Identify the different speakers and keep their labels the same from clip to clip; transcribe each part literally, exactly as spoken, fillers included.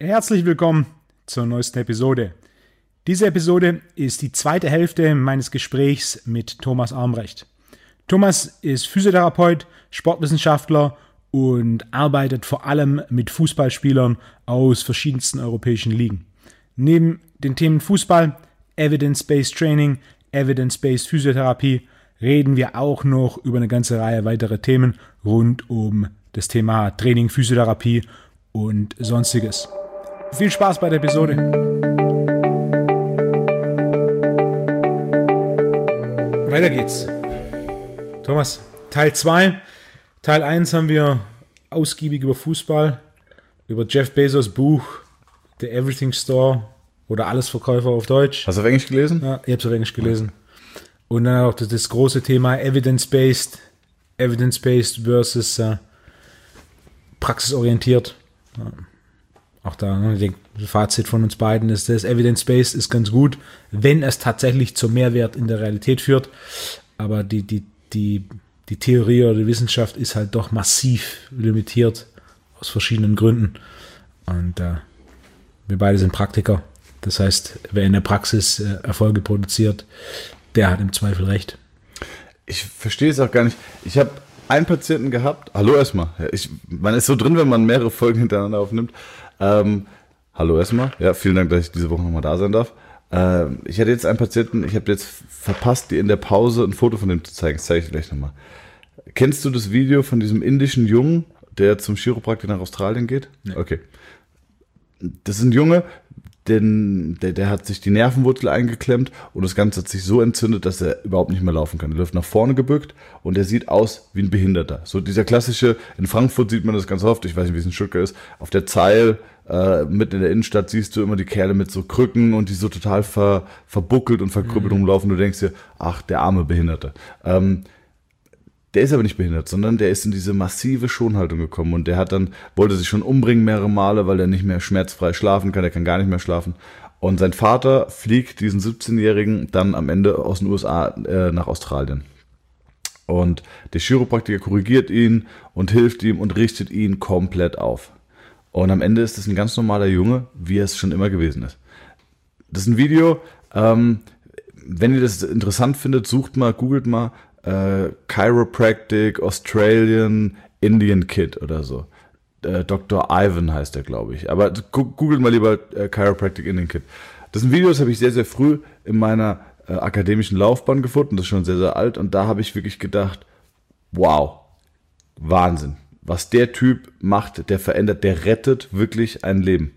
Speaker 1: Herzlich willkommen zur neuesten Episode. Diese Episode ist die zweite Hälfte meines Gesprächs mit Thomas Armbrecht. Thomas ist Physiotherapeut, Sportwissenschaftler und arbeitet vor allem mit Fußballspielern aus verschiedensten europäischen Ligen. Neben den Themen Fußball, Evidence-Based Training, Evidence-Based Physiotherapie reden wir auch noch über eine ganze Reihe weiterer Themen rund um das Thema Training, Physiotherapie und Sonstiges. Viel Spaß bei der Episode. Weiter geht's. Thomas, Teil zwei. Teil eins haben wir ausgiebig über Fußball, über Jeff Bezos Buch, The Everything Store oder Allesverkäufer auf Deutsch.
Speaker 2: Hast du auf Englisch gelesen?
Speaker 1: Ja, ich habe es auf Englisch gelesen. Und dann auch das, das große Thema Evidence-Based, Evidence-Based versus äh, praxisorientiert. Ja. Auch da, ne, ich denke, das Fazit von uns beiden ist, das Evidence-Based ist ganz gut, wenn es tatsächlich zum Mehrwert in der Realität führt. Aber die, die, die, die Theorie oder die Wissenschaft ist halt doch massiv limitiert aus verschiedenen Gründen. Und äh, wir beide sind Praktiker. Das heißt, wer in der Praxis äh, Erfolge produziert, der hat im Zweifel recht.
Speaker 2: Ich verstehe es auch gar nicht. Ich habe einen Patienten gehabt. Hallo erstmal. Ich, man ist so drin, wenn man mehrere Folgen hintereinander aufnimmt. Ähm, hallo erstmal. Ja, vielen Dank, dass ich diese Woche nochmal da sein darf. Ähm, ich hatte jetzt einen Patienten, ich habe jetzt verpasst, dir in der Pause ein Foto von dem zu zeigen. Das zeige ich dir gleich nochmal. Kennst du das Video von diesem indischen Jungen, der zum Chiropraktiker nach Australien geht? Nee. Okay. Das ist ein Junge, den, der, der hat sich die Nervenwurzel eingeklemmt und das Ganze hat sich so entzündet, dass er überhaupt nicht mehr laufen kann. Er läuft nach vorne gebückt und er sieht aus wie ein Behinderter. So dieser klassische, in Frankfurt sieht man das ganz oft, ich weiß nicht, wie es in Stuttgart ist, auf der Zeil, äh, mitten in der Innenstadt siehst du immer die Kerle mit so Krücken und die so total ver, verbuckelt und verkrüppelt mhm. rumlaufen. Du denkst dir, ach, der arme Behinderte. Ähm, Der ist aber nicht behindert, sondern der ist in diese massive Schonhaltung gekommen und der hat dann, wollte sich schon umbringen mehrere Male, weil er nicht mehr schmerzfrei schlafen kann, der kann gar nicht mehr schlafen. Und sein Vater fliegt diesen siebzehnjährigen dann am Ende aus den U S A äh, nach Australien. Und der Chiropraktiker korrigiert ihn und hilft ihm und richtet ihn komplett auf. Und am Ende ist es ein ganz normaler Junge, wie er es schon immer gewesen ist. Das ist ein Video, ähm, wenn ihr das interessant findet, sucht mal, googelt mal, Uh, Chiropractic Australian Indian Kid oder so. Uh, Doktor Ivan heißt er, glaube ich. Aber googelt mal lieber uh, Chiropractic Indian Kid. Das sind Videos, habe ich sehr, sehr früh in meiner uh, akademischen Laufbahn gefunden. Das ist schon sehr, sehr alt. Und da habe ich wirklich gedacht, wow, Wahnsinn. Was der Typ macht, der verändert, der rettet wirklich ein Leben.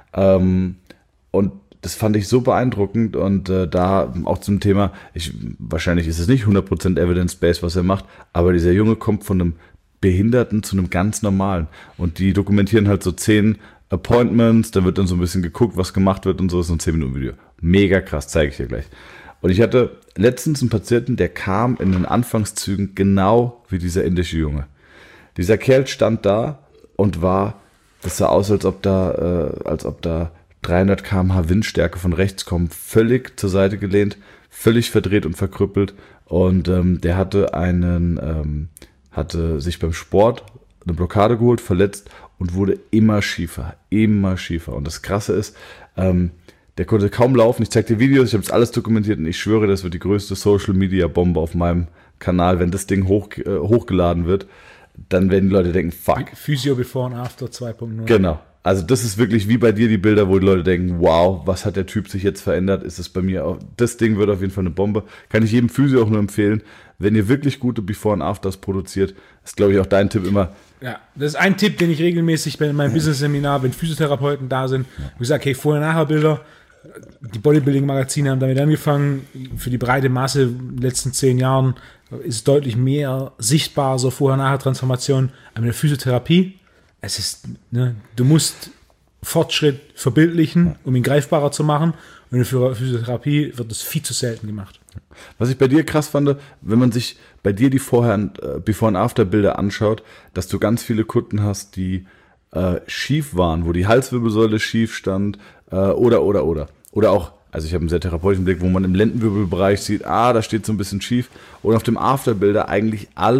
Speaker 2: Um, und das fand ich so beeindruckend und äh, da auch zum Thema, ich, wahrscheinlich ist es nicht hundert Prozent Evidence-Based, was er macht, aber dieser Junge kommt von einem Behinderten zu einem ganz normalen und die dokumentieren halt so zehn Appointments, da wird dann so ein bisschen geguckt, was gemacht wird und so, ist so ein zehn Minuten Video. Mega krass, zeige ich dir gleich. Und ich hatte letztens einen Patienten, der kam in den Anfangszügen genau wie dieser indische Junge. Dieser Kerl stand da und war, das sah aus, als ob da, äh, als ob da dreihundert Kilometer pro Stunde Windstärke von rechts kommen, völlig zur Seite gelehnt, völlig verdreht und verkrüppelt und ähm, der hatte einen, ähm, hatte sich beim Sport eine Blockade geholt, verletzt und wurde immer schiefer, immer schiefer und das Krasse ist, ähm, der konnte kaum laufen, ich zeig dir Videos, ich habe das alles dokumentiert und ich schwöre, das wird die größte Social-Media-Bombe auf meinem Kanal, wenn das Ding hoch, äh, hochgeladen wird, dann werden die Leute denken, fuck.
Speaker 1: Physio Before and After zwei Punkt null.
Speaker 2: Genau. Also das ist wirklich wie bei dir die Bilder, wo die Leute denken, wow, was hat der Typ sich jetzt verändert? Ist es bei mir auch, das Ding wird auf jeden Fall eine Bombe. Kann ich jedem Physio auch nur empfehlen. Wenn ihr wirklich gute Before and Afters produziert, ist glaube ich auch dein Tipp immer.
Speaker 1: Ja, das ist ein Tipp, den ich regelmäßig bei meinem Business-Seminar, wenn Physiotherapeuten da sind, wo ich sage, hey, Vorher-Nachher-Bilder. Die Bodybuilding-Magazine haben damit angefangen. Für die breite Masse in den letzten zehn Jahren ist deutlich mehr sichtbar, so Vorher-Nachher-Transformation. Aber in der Physiotherapie, es ist, ne, du musst Fortschritt verbildlichen, um ihn greifbarer zu machen. Und in der Physiotherapie wird das viel zu selten gemacht.
Speaker 2: Was ich bei dir krass fand, wenn man sich bei dir die Vorher- Before- und After-Bilder anschaut, dass du ganz viele Kunden hast, die äh, schief waren, wo die Halswirbelsäule schief stand äh, oder, oder, oder. Oder auch, also ich habe einen sehr therapeutischen Blick, wo man im Lendenwirbelbereich sieht, ah, da steht so ein bisschen schief. Und auf dem After-Bilder eigentlich alle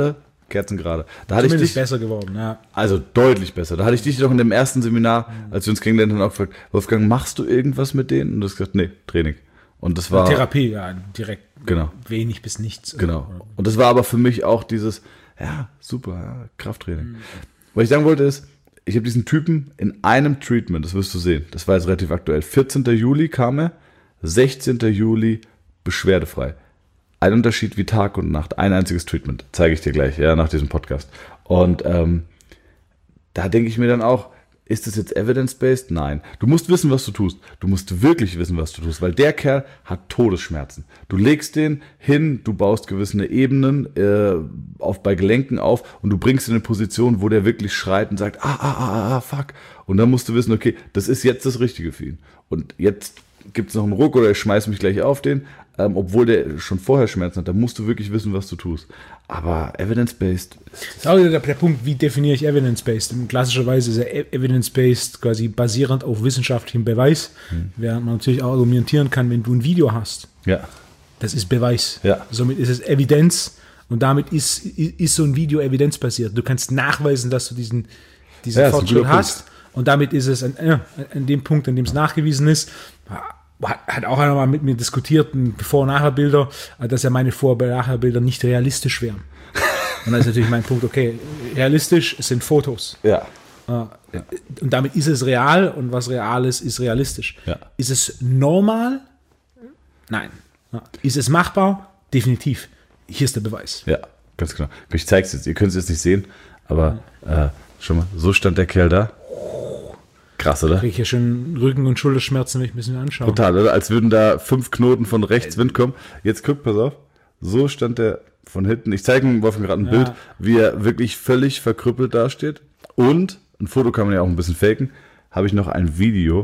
Speaker 2: kerzengerade. Da hatte
Speaker 1: Zumindest
Speaker 2: ich dich,
Speaker 1: besser geworden, ja.
Speaker 2: also deutlich besser. Da hatte ich dich doch in dem ersten Seminar, als wir uns kennengelernt haben, auch gefragt, Wolfgang, machst du irgendwas mit denen? Und du hast gesagt, nee, Training. Und das war...
Speaker 1: Therapie, ja, direkt
Speaker 2: genau.
Speaker 1: wenig bis nichts.
Speaker 2: Genau. Und das war aber für mich auch dieses, ja, super, ja, Krafttraining. Mhm. Was ich sagen wollte ist, ich habe diesen Typen in einem Treatment, das wirst du sehen, das war jetzt relativ aktuell. vierzehnten Juli kam er, sechzehnten Juli beschwerdefrei. Ein Unterschied wie Tag und Nacht, ein einziges Treatment, zeige ich dir gleich, ja, nach diesem Podcast. Und ähm, da denke ich mir dann auch, ist das jetzt evidence-based? Nein. Du musst wissen, was du tust. Du musst wirklich wissen, was du tust, weil der Kerl hat Todesschmerzen. Du legst den hin, du baust gewisse Ebenen äh, auf, bei Gelenken auf und du bringst ihn in eine Position, wo der wirklich schreit und sagt, ah, ah, ah, ah, fuck. Und dann musst du wissen, okay, das ist jetzt das Richtige für ihn. Und jetzt gibt es noch einen Ruck oder ich schmeiß mich gleich auf den, ähm, obwohl der schon vorher Schmerzen hat. Da musst du wirklich wissen, was du tust. Aber evidence-based
Speaker 1: Das ist auch wieder der, der Punkt, wie definiere ich evidence-based? Klassischerweise ist ja evidence-based quasi basierend auf wissenschaftlichem Beweis, hm. während man natürlich auch argumentieren kann, wenn du ein Video hast.
Speaker 2: Ja.
Speaker 1: Das ist Beweis.
Speaker 2: Ja.
Speaker 1: Somit ist es Evidenz und damit ist, ist so ein Video evidenzbasiert. Du kannst nachweisen, dass du diesen, diesen
Speaker 2: ja,
Speaker 1: Fortschritt hast und damit ist es an, ja, an dem Punkt, an dem es nachgewiesen ist, hat auch einer mal mit mir diskutiert, Vor- und Nachherbilder, dass ja meine Vor- und Nachherbilder nicht realistisch wären. Und dann ist natürlich mein Punkt, okay, realistisch sind Fotos.
Speaker 2: Ja.
Speaker 1: Ja. Und damit ist es real und was real ist, ist realistisch.
Speaker 2: Ja.
Speaker 1: Ist es normal? Nein. Ja. Ist es machbar? Definitiv. Hier ist der Beweis.
Speaker 2: Ja, ganz genau. Ich zeige es jetzt, ihr könnt es jetzt nicht sehen, aber äh, schon mal, so stand der Kerl da. Krass, oder?
Speaker 1: Kriege ich ja schon Rücken- und Schulterschmerzen, wenn ich ein bisschen anschaue.
Speaker 2: Total, oder? Als würden da fünf Knoten von rechts Wind kommen. Jetzt guck, pass auf. So stand der von hinten. Ich zeige ihm Wolfgang gerade ein ja. Bild, wie er wirklich völlig verkrüppelt dasteht. Und, ein Foto kann man ja auch ein bisschen faken, habe ich noch ein Video.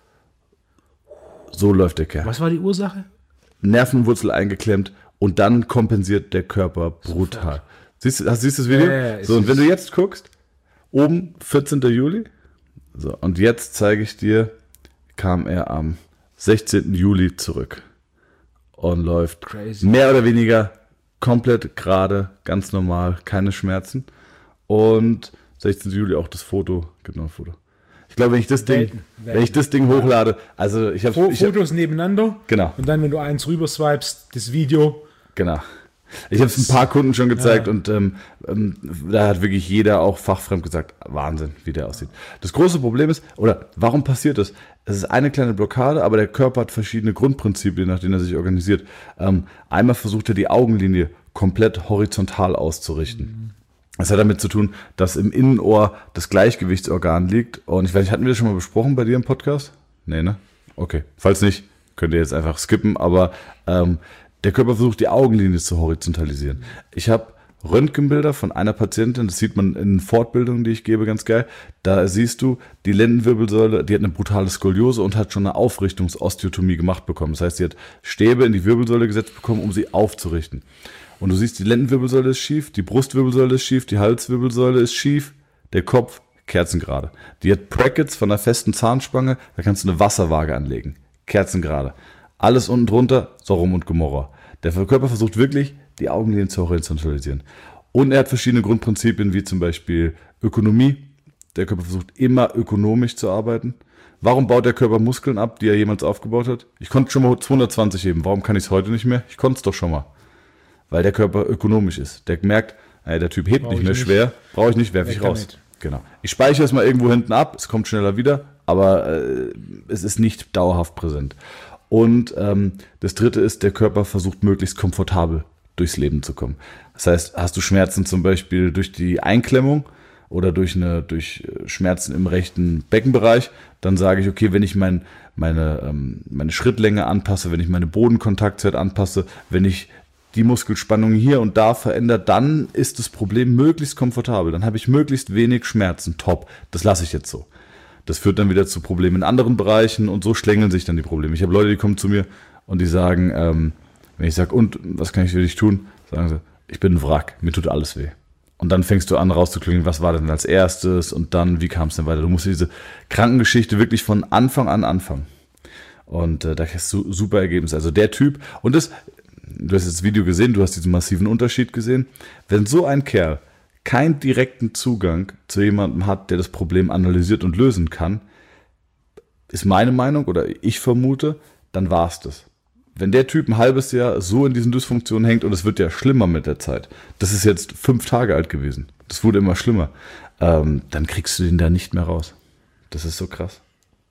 Speaker 2: So läuft der Kerl.
Speaker 1: Was war die Ursache?
Speaker 2: Nervenwurzel eingeklemmt und dann kompensiert der Körper brutal. Siehst du, siehst du das Video?
Speaker 1: Ja, ja,
Speaker 2: so, und wenn du jetzt guckst, oben vierzehnten Juli, so, und jetzt zeige ich dir, kam er am sechzehnten Juli zurück und läuft
Speaker 1: Crazy.
Speaker 2: Mehr oder weniger komplett gerade, ganz normal, keine Schmerzen. Und sechzehnten Juli auch das Foto, gibt noch ein Foto. Ich glaube, wenn ich das Ding,
Speaker 1: Welten, Welten.
Speaker 2: wenn ich das Ding hochlade, also ich habe
Speaker 1: Fotos hab, nebeneinander.
Speaker 2: Genau.
Speaker 1: Und dann, wenn du eins rüber swipest, das Video.
Speaker 2: Genau. Ich habe es ein paar Kunden schon gezeigt ja. und ähm, ähm, da hat wirklich jeder auch fachfremd gesagt, Wahnsinn, wie der aussieht. Das große Problem ist, oder warum passiert das? Es ist eine kleine Blockade, aber der Körper hat verschiedene Grundprinzipien, nach denen er sich organisiert. Ähm, einmal versucht er die Augenlinie komplett horizontal auszurichten. Mhm. Das hat damit zu tun, dass im Innenohr das Gleichgewichtsorgan liegt. Und ich weiß nicht, hatten wir das schon mal besprochen bei dir im Podcast? Nee, ne? Okay. Falls nicht, könnt ihr jetzt einfach skippen, aber ähm, der Körper versucht, die Augenlinie zu horizontalisieren. Ich habe Röntgenbilder von einer Patientin, das sieht man in Fortbildungen, die ich gebe, ganz geil. Da siehst du, die Lendenwirbelsäule, die hat eine brutale Skoliose und hat schon eine Aufrichtungsosteotomie gemacht bekommen. Das heißt, sie hat Stäbe in die Wirbelsäule gesetzt bekommen, um sie aufzurichten. Und du siehst, die Lendenwirbelsäule ist schief, die Brustwirbelsäule ist schief, die Halswirbelsäule ist schief, der Kopf kerzengerade. Die hat Brackets von einer festen Zahnspange, da kannst du eine Wasserwaage anlegen. Kerzengerade. Alles unten drunter, Sodom und Gomorra. Der Körper versucht wirklich, die Augenlinien zu horizontalisieren. Und er hat verschiedene Grundprinzipien, wie zum Beispiel Ökonomie. Der Körper versucht immer ökonomisch zu arbeiten. Warum baut der Körper Muskeln ab, die er jemals aufgebaut hat? Ich konnte schon mal zweihundertzwanzig heben. Warum kann ich es heute nicht mehr? Ich konnte es doch schon mal. Weil der Körper ökonomisch ist. Der merkt, ey, der Typ hebt
Speaker 1: Brauch
Speaker 2: nicht mehr
Speaker 1: nicht.
Speaker 2: schwer, brauche ich nicht, werfe ich raus.
Speaker 1: Damit.
Speaker 2: Genau. Ich speichere es mal irgendwo hinten ab, es kommt schneller wieder, aber äh, es ist nicht dauerhaft präsent. Und ähm, das dritte ist, der Körper versucht möglichst komfortabel durchs Leben zu kommen. Das heißt, hast du Schmerzen zum Beispiel durch die Einklemmung oder durch, eine, durch Schmerzen im rechten Beckenbereich, dann sage ich, okay, wenn ich mein, meine, ähm, meine Schrittlänge anpasse, wenn ich meine Bodenkontaktzeit anpasse, wenn ich die Muskelspannung hier und da verändert, dann ist das Problem möglichst komfortabel. Dann habe ich möglichst wenig Schmerzen. Top. Das lasse ich jetzt so. Das führt dann wieder zu Problemen in anderen Bereichen und so schlängeln sich dann die Probleme. Ich habe Leute, die kommen zu mir und die sagen, ähm, wenn ich sage, und was kann ich für dich tun? Sagen sie, ich bin ein Wrack, mir tut alles weh. Und dann fängst du an rauszuklingen, was war denn als erstes und dann, wie kam es denn weiter? Du musst diese Krankengeschichte wirklich von Anfang an anfangen. Und äh, da hast du super Ergebnisse. Also der Typ, und das, du hast jetzt das Video gesehen, du hast diesen massiven Unterschied gesehen. Wenn so ein Kerl keinen direkten Zugang zu jemandem hat, der das Problem analysiert und lösen kann, ist meine Meinung oder ich vermute, dann war es das. Wenn der Typ ein halbes Jahr so in diesen Dysfunktionen hängt und es wird ja schlimmer mit der Zeit, das ist jetzt fünf Tage alt gewesen, das wurde immer schlimmer, ähm, dann kriegst du den da nicht mehr raus. Das ist so krass.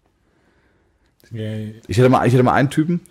Speaker 1: Yeah.
Speaker 2: Ich hatte mal, ich hatte mal einen Typen,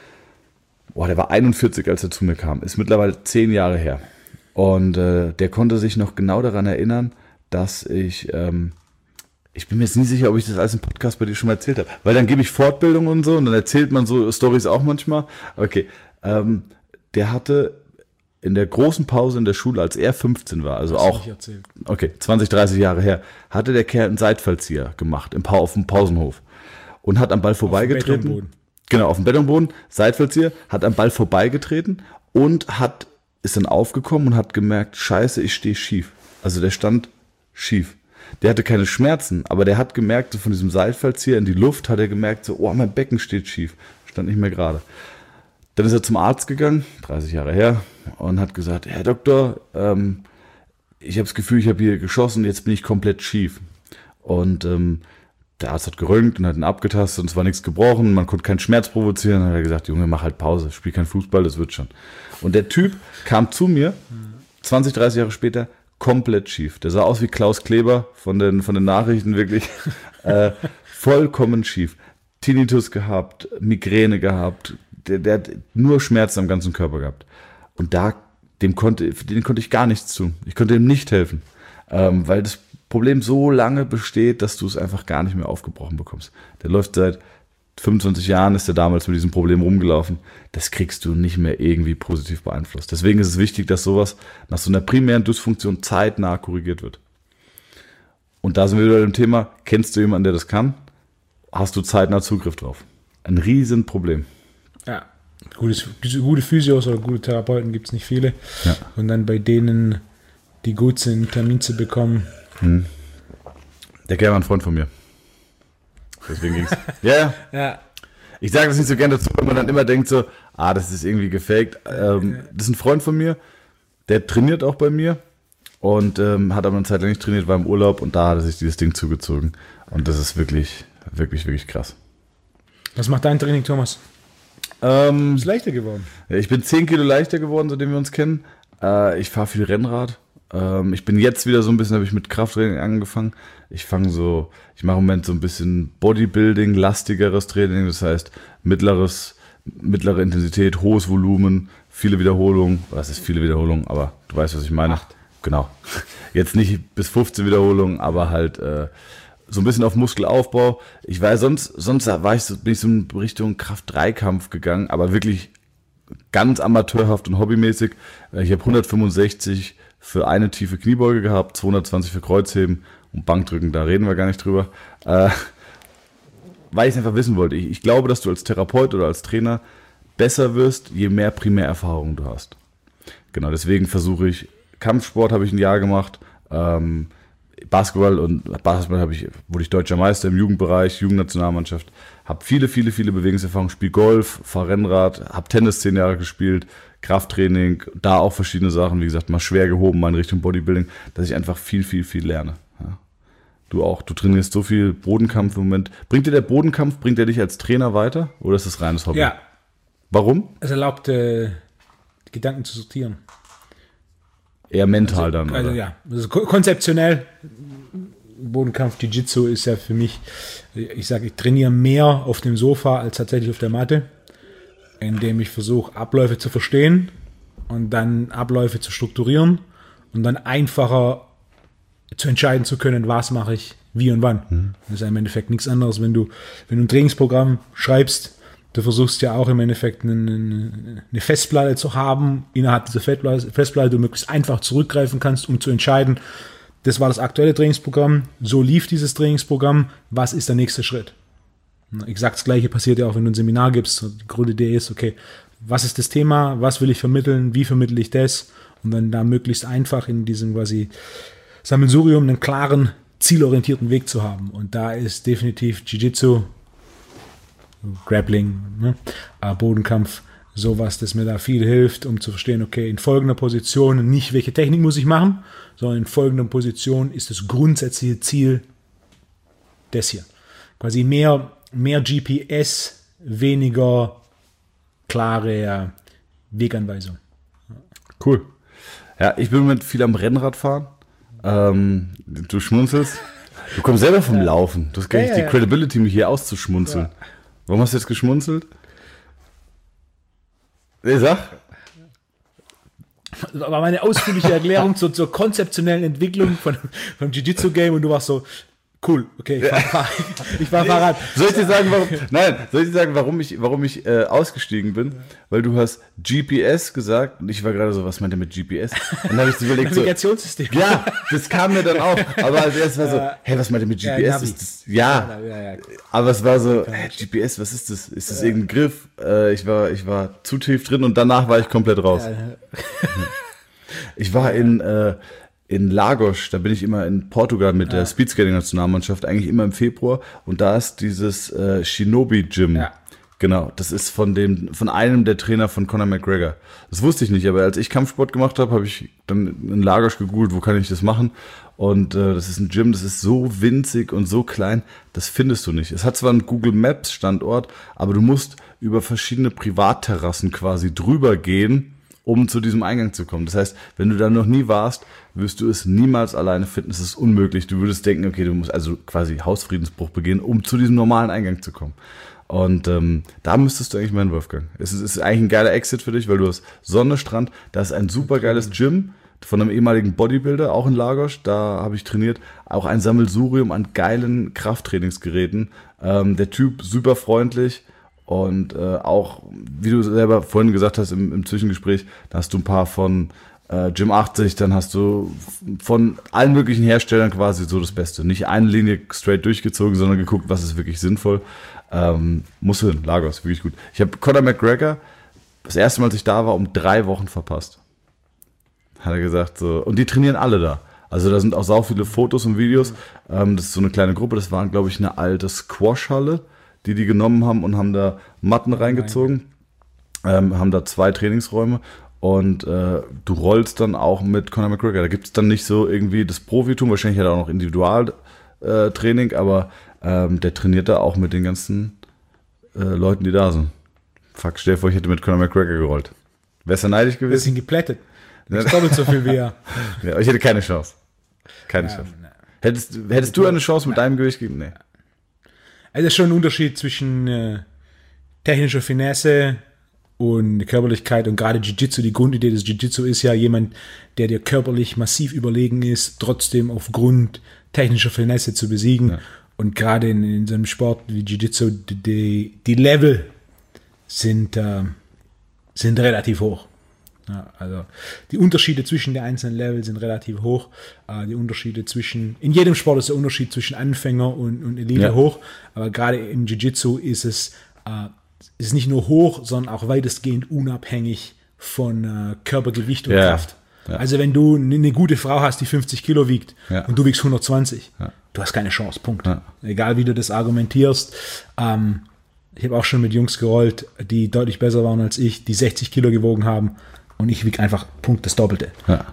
Speaker 2: boah, der war einundvierzig, als er zu mir kam, ist mittlerweile zehn Jahre her. Und äh, der konnte sich noch genau daran erinnern, dass ich, ähm, ich bin mir jetzt nie sicher, ob ich das alles im Podcast bei dir schon mal erzählt habe, weil dann gebe ich Fortbildung und so und dann erzählt man so Storys auch manchmal. Okay, ähm, der hatte in der großen Pause in der Schule, als er fünfzehn war, also auch, okay, zwanzig, dreißig Jahre her, hatte der Kerl einen Seitfallzieher gemacht im pa- auf dem Pausenhof und hat am Ball vorbeigetreten. Genau, auf dem Betonboden, Seitfallzieher, hat am Ball vorbeigetreten und hat ist dann aufgekommen und hat gemerkt, scheiße, ich stehe schief. Also der stand schief. Der hatte keine Schmerzen, aber der hat gemerkt, so von diesem Seitfallzieher in die Luft, hat er gemerkt, so, oh, mein Becken steht schief. Stand nicht mehr gerade. Dann ist er zum Arzt gegangen, dreißig Jahre her, und hat gesagt, Herr Doktor, ähm, ich habe das Gefühl, ich habe hier geschossen, jetzt bin ich komplett schief. Und ähm, der Arzt hat geröntgt und hat ihn abgetastet und es war nichts gebrochen, man konnte keinen Schmerz provozieren. Dann hat er gesagt, Junge, mach halt Pause, spiel kein Fußball, das wird schon. Und der Typ kam zu mir, zwanzig, dreißig Jahre später, komplett schief. Der sah aus wie Klaus Kleber von den, von den Nachrichten, wirklich äh, vollkommen schief. Tinnitus gehabt, Migräne gehabt, der, der hat nur Schmerzen am ganzen Körper gehabt. Und da, dem konnte, dem konnte ich gar nichts tun. Ich konnte ihm nicht helfen, ähm, weil das Problem so lange besteht, dass du es einfach gar nicht mehr aufgebrochen bekommst. Der läuft seit fünfundzwanzig Jahren, ist er damals mit diesem Problem rumgelaufen. Das kriegst du nicht mehr irgendwie positiv beeinflusst. Deswegen ist es wichtig, dass sowas nach so einer primären Dysfunktion zeitnah korrigiert wird. Und da sind wir wieder beim Thema, kennst du jemanden, der das kann? Hast du zeitnah Zugriff drauf? Ein Riesenproblem.
Speaker 1: Ja, gutes, gute Physios oder gute Therapeuten gibt es nicht viele.
Speaker 2: Ja.
Speaker 1: Und dann bei denen, die gut sind, einen Termin zu bekommen.
Speaker 2: Hm. Der Kerl war ein Freund von mir. Deswegen ging's. Ja, ja.
Speaker 1: Ja.
Speaker 2: Ich sage das nicht so gerne dazu, weil man dann immer denkt so, ah, das ist irgendwie gefaked. Ähm, das ist ein Freund von mir, der trainiert auch bei mir und ähm, hat aber eine Zeit lang nicht trainiert, war im Urlaub und da hat er sich dieses Ding zugezogen. Und das ist wirklich, wirklich, wirklich krass.
Speaker 1: Was macht dein Training, Thomas?
Speaker 2: Ähm,
Speaker 1: Ist leichter geworden.
Speaker 2: Ich bin zehn Kilo leichter geworden, seitdem wir uns kennen. Äh, ich fahre viel Rennrad. Ähm, ich bin jetzt wieder so ein bisschen, habe ich mit Krafttraining angefangen. Ich fange so, ich mache im Moment so ein bisschen Bodybuilding, lastigeres Training, das heißt mittleres, mittlere Intensität, hohes Volumen, viele Wiederholungen. Das ist viele Wiederholungen, aber du weißt, was ich meine. Acht. Genau. Jetzt nicht bis fünfzehn Wiederholungen, aber halt äh, so ein bisschen auf Muskelaufbau. Ich war sonst, sonst war ich so, bin ich so in Richtung Kraft-Dreikampf gegangen, aber wirklich ganz amateurhaft und hobbymäßig. Ich habe hundertfünfundsechzig für eine tiefe Kniebeuge gehabt, zweihundertzwanzig für Kreuzheben und Bankdrücken, da reden wir gar nicht drüber. Äh, weil ich es einfach wissen wollte. Ich, ich glaube, dass du als Therapeut oder als Trainer besser wirst, je mehr Primärerfahrung du hast. Genau, deswegen versuche ich, Kampfsport habe ich ein Jahr gemacht, ähm, Basketball und Basketball habe ich, wurde ich deutscher Meister im Jugendbereich, Jugendnationalmannschaft, habe viele, viele, viele Bewegungserfahrungen, spiele Golf, fahre Rennrad, habe Tennis zehn Jahre gespielt, Krafttraining, da auch verschiedene Sachen, wie gesagt, mal schwer gehoben, mal in Richtung Bodybuilding, dass ich einfach viel, viel, viel lerne. Ja. Du auch, du trainierst so viel Bodenkampf im Moment. Bringt dir der Bodenkampf, bringt er dich als Trainer weiter oder ist das reines Hobby?
Speaker 1: Ja.
Speaker 2: Warum?
Speaker 1: Es erlaubt, äh, Gedanken zu sortieren.
Speaker 2: Eher mental
Speaker 1: also,
Speaker 2: dann, oder?
Speaker 1: Also ja, also konzeptionell, Bodenkampf, Jiu-Jitsu ist ja für mich, ich sage, ich trainiere mehr auf dem Sofa als tatsächlich auf der Matte, indem ich versuche, Abläufe zu verstehen und dann Abläufe zu strukturieren und dann einfacher zu entscheiden zu können, was mache ich, wie und wann. Mhm. Das ist ja im Endeffekt nichts anderes, wenn du, wenn du ein Trainingsprogramm schreibst, du versuchst ja auch im Endeffekt eine, eine Festplatte zu haben, innerhalb dieser Festplatte du möglichst einfach zurückgreifen kannst, um zu entscheiden, das war das aktuelle Trainingsprogramm, so lief dieses Trainingsprogramm, was ist der nächste Schritt? Exakt das Gleiche passiert ja auch, wenn du ein Seminar gibst. Die Grundidee ist, okay, was ist das Thema, was will ich vermitteln, wie vermittle ich das? Und dann da möglichst einfach in diesem quasi Sammelsurium einen klaren, zielorientierten Weg zu haben. Und da ist definitiv Jiu-Jitsu, Grappling, ne, Bodenkampf sowas, das mir da viel hilft, um zu verstehen, okay, in folgender Position nicht, welche Technik muss ich machen, sondern in folgender Position ist das grundsätzliche Ziel das hier. Quasi mehr, mehr G P S, weniger klare Weganweisung.
Speaker 2: Cool. Ja, ich bin mit viel am Rennrad fahren. Ähm, du schmunzelst. Du kommst selber vom Laufen. Du hast gar nicht
Speaker 1: ja,
Speaker 2: die
Speaker 1: ja.
Speaker 2: Credibility, mich hier auszuschmunzeln.
Speaker 1: Ja.
Speaker 2: Warum hast du jetzt geschmunzelt? Nee, sag.
Speaker 1: Das war meine ausführliche Erklärung zur, zur konzeptionellen Entwicklung von, vom Jiu-Jitsu-Game und du warst so, cool, okay, ich fahr, fahr, ich fahr Fahrrad.
Speaker 2: Soll ich dir sagen, warum, nein, soll ich dir sagen, warum ich, warum ich äh, ausgestiegen bin? Weil du hast G P S gesagt und ich war gerade so, was meint ihr mit G P S? Und dann habe ich überlegt, so,
Speaker 1: Navigationssystem.
Speaker 2: ja, das kam mir dann auch. Aber als erstes war so, hey, was meint ihr mit G P S?
Speaker 1: Ja, Navi.
Speaker 2: Ist das, ja,
Speaker 1: Ja, ja, ja.
Speaker 2: aber es war so, hey, G P S, was ist das? Ist das irgendein Griff? Äh, ich war, ich war zu tief drin und danach war ich komplett raus. Ich war in, äh, in Lagos, da bin ich immer in Portugal mit der Speedskating-Nationalmannschaft, eigentlich immer im Februar. Und da ist dieses äh, Shinobi-Gym.
Speaker 1: Ja.
Speaker 2: Genau, das ist von dem, von einem der Trainer von Conor McGregor. Das wusste ich nicht, aber als ich Kampfsport gemacht habe, habe ich dann in Lagos gegoogelt, wo kann ich das machen? Und äh, das ist ein Gym, das ist so winzig und so klein, das findest du nicht. Es hat zwar einen Google Maps Standort, aber du musst über verschiedene Privatterrassen quasi drüber gehen, um zu diesem Eingang zu kommen. Das heißt, wenn du da noch nie warst, wirst du es niemals alleine finden. Es ist unmöglich. Du würdest denken, okay, du musst also quasi Hausfriedensbruch begehen, um zu diesem normalen Eingang zu kommen. Und ähm, da müsstest du eigentlich meinen, Wolfgang. Es ist, es ist eigentlich ein geiler Exit für dich, weil du hast Sonne, Strand, da ist ein super geiles Gym von einem ehemaligen Bodybuilder, auch in Lagos, da habe ich trainiert, auch ein Sammelsurium an geilen Krafttrainingsgeräten. Ähm, der Typ super freundlich. Und äh, auch, wie du selber vorhin gesagt hast im, im Zwischengespräch, da hast du ein paar von äh, Gym achtzig, dann hast du von allen möglichen Herstellern quasi so das Beste. Nicht eine Linie straight durchgezogen, sondern geguckt, was ist wirklich sinnvoll. Ähm, muss hin, Lagos, wirklich gut. Ich habe Conor McGregor das erste Mal, als ich da war, um drei Wochen verpasst. Hat er gesagt. So. Und die trainieren alle da. Also da sind auch sau viele Fotos und Videos. Ähm, das ist so eine kleine Gruppe. Das war, glaube ich, eine alte Squash-Halle, die die genommen haben und haben da Matten reingezogen, ähm, haben da zwei Trainingsräume und äh, du rollst dann auch mit Conor McGregor. Da gibt es dann nicht so irgendwie das Profitum, wahrscheinlich hat er auch noch Individualtraining, äh, aber ähm, der trainiert da auch mit den ganzen äh, Leuten, die da sind. Fuck, stell dir vor, ich hätte mit Conor McGregor gerollt. Wärst du neidisch gewesen?
Speaker 1: Bisschen geplättet. Nicht doppelt so viel wie er.
Speaker 2: Ja, ich hätte keine Chance. Keine
Speaker 1: Ja,
Speaker 2: Chance.
Speaker 1: ne.
Speaker 2: Hättest, hättest du eine Chance mit deinem Gewicht gegeben? Nee.
Speaker 1: Also es ist schon ein Unterschied zwischen äh, technischer Finesse und Körperlichkeit und gerade Jiu-Jitsu, die Grundidee des Jiu-Jitsu ist ja jemand, der dir körperlich massiv überlegen ist, trotzdem aufgrund technischer Finesse zu besiegen. Ja. Und gerade in, in so einem Sport wie Jiu-Jitsu, die, die Level sind, äh, sind relativ hoch. Ja, also die Unterschiede zwischen den einzelnen Leveln sind relativ hoch. Äh, die Unterschiede zwischen, in jedem Sport ist der Unterschied zwischen Anfänger und, und Elite ja. hoch, aber gerade im Jiu-Jitsu ist es äh, ist nicht nur hoch, sondern auch weitestgehend unabhängig von äh, Körpergewicht und
Speaker 2: ja.
Speaker 1: Kraft.
Speaker 2: Ja.
Speaker 1: Also wenn du eine gute Frau hast, die fünfzig Kilo wiegt
Speaker 2: ja.
Speaker 1: und du wiegst hundertzwanzig,
Speaker 2: ja.
Speaker 1: du hast keine Chance, Punkt.
Speaker 2: Ja.
Speaker 1: Egal wie du das argumentierst. Ähm, ich habe auch schon mit Jungs gerollt, die deutlich besser waren als ich, die sechzig Kilo gewogen haben. Und ich wiege einfach Punkt das Doppelte.
Speaker 2: Ja.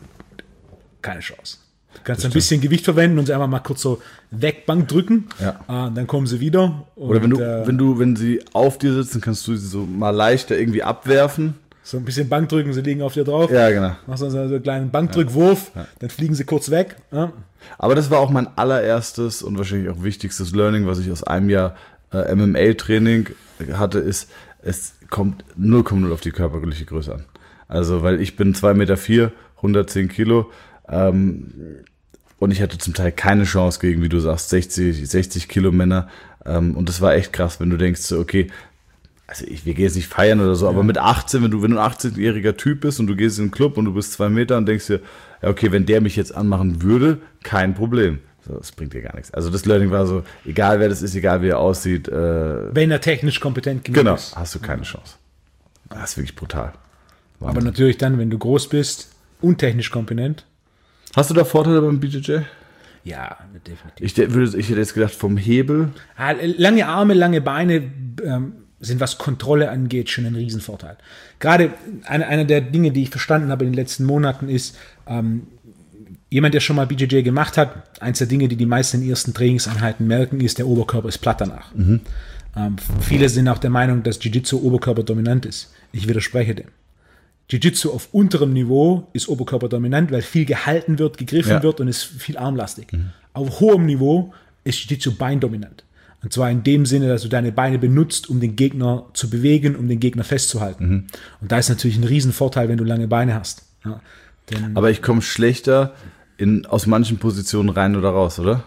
Speaker 1: Keine Chance. Du kannst ein bisschen Gewicht verwenden und sie einfach mal kurz so wegbank drücken.
Speaker 2: Ja.
Speaker 1: Äh, dann kommen sie wieder. Und,
Speaker 2: Oder wenn du,
Speaker 1: äh,
Speaker 2: wenn du, wenn sie auf dir sitzen, kannst du sie so mal leichter irgendwie abwerfen.
Speaker 1: so ein bisschen Bank drücken, sie liegen auf dir drauf.
Speaker 2: Ja, genau.
Speaker 1: Machst dann so einen kleinen Bankdrückwurf,
Speaker 2: Ja. Ja.
Speaker 1: dann fliegen sie kurz weg. Ja.
Speaker 2: Aber das war auch mein allererstes und wahrscheinlich auch wichtigstes Learning, was ich aus einem Jahr äh, M M A-Training hatte, ist, es kommt null Komma null auf die körperliche Größe an. Also, weil ich bin zwei Meter vier, hundertzehn Kilo ähm, und ich hatte zum Teil keine Chance gegen, wie du sagst, sechzig, sechzig Kilo Männer. Ähm, und das war echt krass, wenn du denkst, so, okay, also ich, wir gehen jetzt nicht feiern oder so, ja. aber mit achtzehn, wenn du, wenn du ein achtzehnjähriger Typ bist und du gehst in den Club und du bist zwei Meter und denkst dir, ja, okay, wenn der mich jetzt anmachen würde, kein Problem. So, das bringt dir gar nichts. Also das Learning war so, egal wer das ist, egal wie er aussieht. Äh,
Speaker 1: Wenn er technisch kompetent genug
Speaker 2: genau,
Speaker 1: ist.
Speaker 2: hast du keine Chance. Das ist wirklich brutal. Wahnsinn.
Speaker 1: Aber natürlich dann, wenn du groß bist und technisch kompetent.
Speaker 2: Hast du da Vorteile beim B J J?
Speaker 1: Ja, definitiv.
Speaker 2: Ich, würde, ich hätte jetzt gedacht, vom Hebel.
Speaker 1: Ah, lange Arme, lange Beine ähm, sind, was Kontrolle angeht, schon ein Riesenvorteil. Gerade eine, einer der Dinge, die ich verstanden habe in den letzten Monaten, ist, ähm, jemand, der schon mal B J J gemacht hat, eins der Dinge, die die meisten in den ersten Trainingseinheiten merken, ist, der Oberkörper ist platt danach. Mhm. Ähm, viele sind auch der Meinung, dass Jiu-Jitsu oberkörperdominant ist. Ich widerspreche dem. Jiu-Jitsu auf unterem Niveau ist oberkörperdominant, weil viel gehalten wird, gegriffen ja. wird und ist viel armlastig. Mhm. Auf hohem Niveau ist Jiu-Jitsu beindominant. Und zwar in dem Sinne, dass du deine Beine benutzt, um den Gegner zu bewegen, um den Gegner festzuhalten. Mhm. Und da ist natürlich ein Riesenvorteil, wenn du lange Beine hast. Ja, denn
Speaker 2: aber ich komme schlechter in, aus manchen Positionen rein oder raus, oder?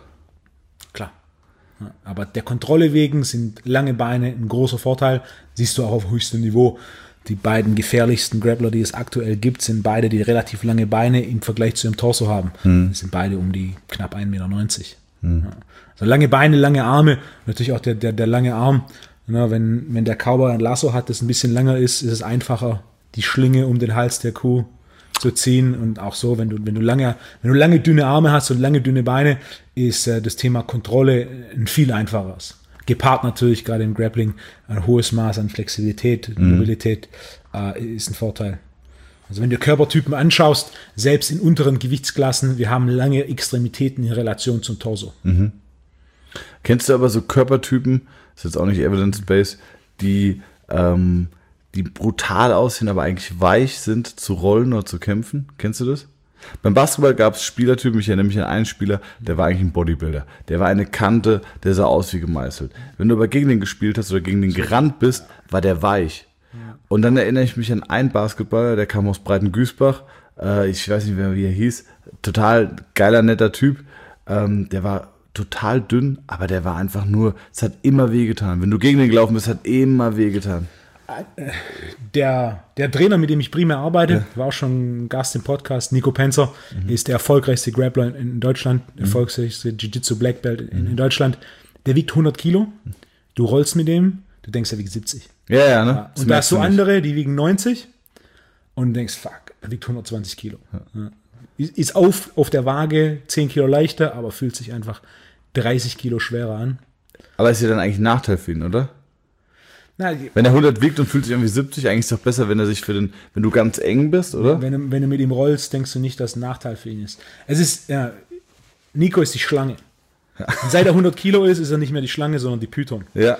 Speaker 1: Klar. Ja, aber der Kontrolle wegen sind lange Beine ein großer Vorteil. Siehst du auch auf höchstem Niveau. Die beiden gefährlichsten Grappler, die es aktuell gibt, sind beide, die relativ lange Beine im Vergleich zu ihrem Torso haben. Mhm. Das sind beide um die knapp ein Meter neunzig. Mhm. Ja. Also lange Beine, lange Arme, natürlich auch der, der, der lange Arm. Ja, wenn, wenn der Cowboy ein Lasso hat, das ein bisschen länger ist, ist es einfacher, die Schlinge um den Hals der Kuh zu ziehen. Und auch so, wenn du, wenn du lange, wenn du lange dünne Arme hast und lange dünne Beine, ist äh, das Thema Kontrolle ein viel einfacheres. Gepaart natürlich gerade im Grappling ein hohes Maß an Flexibilität, mhm. Mobilität äh, ist ein Vorteil. Also wenn du Körpertypen anschaust, selbst in unteren Gewichtsklassen, wir haben lange Extremitäten in Relation zum Torso.
Speaker 2: Mhm. Kennst du aber so Körpertypen, das ist jetzt auch nicht Evidence-Based, die, ähm, die brutal aussehen, aber eigentlich weich sind zu rollen oder zu kämpfen? Kennst du das? Beim Basketball gab es Spielertypen, ich erinnere mich an einen Spieler, der war eigentlich ein Bodybuilder. Der war eine Kante, der sah aus wie gemeißelt. Wenn du aber gegen den gespielt hast oder gegen den gerannt bist, war der weich. Und dann erinnere ich mich an einen Basketballer, der kam aus Breitengüßbach, äh, ich weiß nicht mehr, wie er hieß, total geiler, netter Typ, ähm, der war total dünn, aber der war einfach nur, es hat immer wehgetan. Wenn du gegen den gelaufen bist, hat immer wehgetan.
Speaker 1: Der, der Trainer, mit dem ich primär arbeite, ja. war auch schon ein Gast im Podcast, Nico Penzer, mhm. ist der erfolgreichste Grappler in, in Deutschland, der mhm. erfolgreichste Jiu-Jitsu Black Belt in, in Deutschland. Der wiegt hundert Kilo, du rollst mit dem, du denkst, er wiegt siebzig.
Speaker 2: Ja, ja, ne?
Speaker 1: Und da hast du andere, die wiegen neunzig und du denkst, fuck, er wiegt hundertzwanzig Kilo. Ja. Ist auf, auf der Waage zehn Kilo leichter, aber fühlt sich einfach dreißig Kilo schwerer an.
Speaker 2: Aber ist ja dann eigentlich ein Nachteil für ihn, oder?
Speaker 1: Na,
Speaker 2: wenn er hundert wiegt und fühlt sich irgendwie siebzig, eigentlich ist es doch besser, wenn er sich für den, wenn du ganz eng bist, oder?
Speaker 1: Wenn, wenn du mit ihm rollst, denkst du nicht, dass ein Nachteil für ihn ist. Es ist, ja, Nico ist die Schlange. Und seit er hundert Kilo ist, ist er nicht mehr die Schlange, sondern die Python.
Speaker 2: Ja.